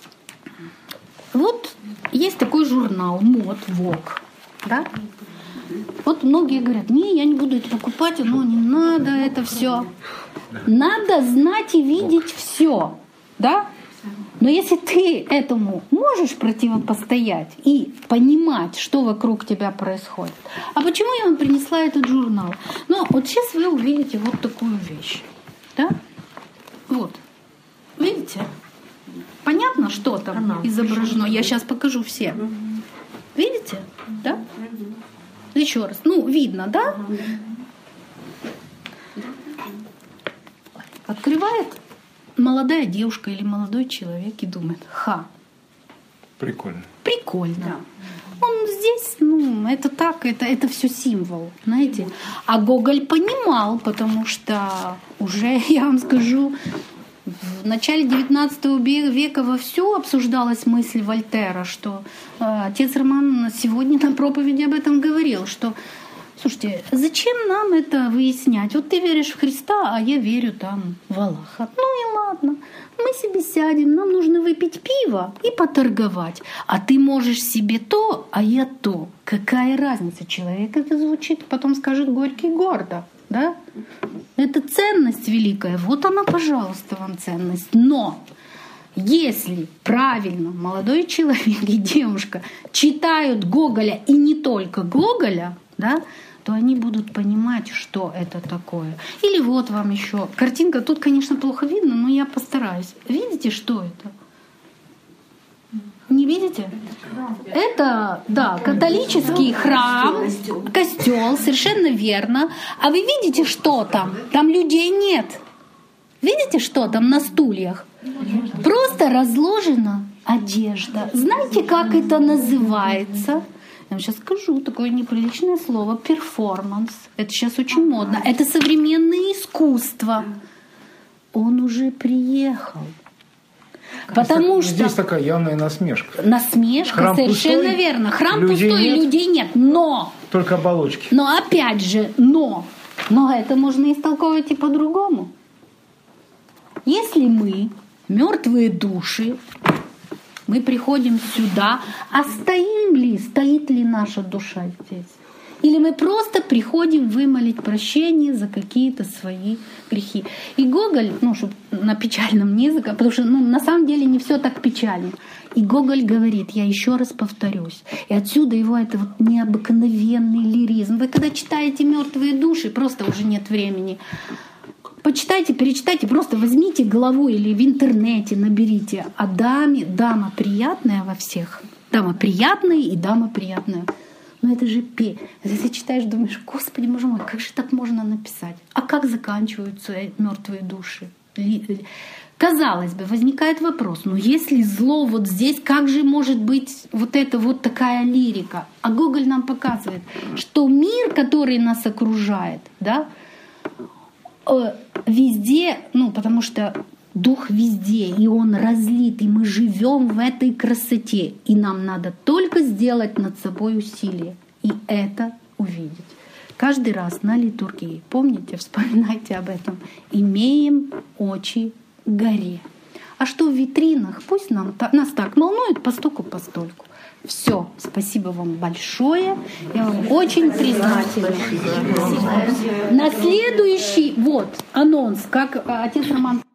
Speaker 1: Вот есть такой журнал «Мод», «Vogue», да? Вот многие говорят: не, я не буду это покупать, но не надо это все. Надо знать и видеть все, да? Но если ты этому можешь противопостоять и понимать, что вокруг тебя происходит. А почему я вам принесла этот журнал? Ну, вот сейчас вы увидите вот такую вещь, да? Вот, видите? Понятно, что там изображено? Я сейчас покажу все. Видите? Да? Еще раз. Ну, видно, да? Открывает молодая девушка или молодой человек и думает: ха.
Speaker 3: Прикольно.
Speaker 1: Прикольно. Да. Он здесь, ну, это так, это все символ, знаете. А Гоголь понимал, потому что уже, я вам скажу, в начале XIX века вовсю обсуждалась мысль Вольтера, что отец Роман сегодня на проповеди об этом говорил, что, слушайте, зачем нам это выяснять? Вот ты веришь в Христа, а я верю там в Аллаха. Ну и ладно, мы себе сядем, нам нужно выпить пиво и поторговать. А ты можешь себе то, а я то. Какая разница? Человек это звучит, потом скажет горько и гордо. Да? Это ценность великая. Вот она, пожалуйста, вам ценность. Но если правильно молодой человек и девушка читают Гоголя, и не только Гоголя, да, то они будут понимать, что это такое. Или вот вам еще картинка. Тут, конечно, плохо видно, но я постараюсь. Видите, что это? Не видите? Это, да, католический храм, костел, совершенно верно. А вы видите, что там? Там людей нет. Видите, что там на стульях? Просто разложена одежда. Знаете, как это называется? Я вам сейчас скажу такое неприличное слово: перформанс. Это сейчас очень модно. Это современное искусство. Он уже приехал. Потому что
Speaker 3: здесь такая явная насмешка.
Speaker 1: Насмешка, храм совершенно пустой, верно. Храм пустой, людей нет. Но
Speaker 3: только оболочки.
Speaker 1: Но опять же, но это можно истолковывать и по-другому. Если мы, мертвые души, мы приходим сюда, а стоит ли наша душа здесь? Или мы просто приходим вымолить прощение за какие-то свои грехи. И Гоголь, чтобы на печальном языке, потому что на самом деле не все так печально. И Гоголь говорит, я еще раз повторюсь, и отсюда его это вот необыкновенный лиризм. Вы когда читаете «Мертвые души», просто уже нет времени. Почитайте, перечитайте, просто возьмите главу или в интернете наберите о даме, дама приятная во всех. Дама приятная и дама приятная. Но это же ты читаешь, думаешь, Господи, Боже мой, как же так можно написать? А как заканчиваются мертвые души? Казалось бы, возникает вопрос, если зло вот здесь, как же может быть вот это вот такая лирика? А Гоголь нам показывает, что мир, который нас окружает, да, везде, потому что Дух везде, и Он разлит, и мы живем в этой красоте. И нам надо только сделать над собой усилие и это увидеть. Каждый раз на литургии, помните, вспоминайте об этом, имеем очи горе. А что в витринах, пусть нас так волнует постольку. Все, спасибо вам большое. Я вам очень признательна. На следующий анонс, как отец Роман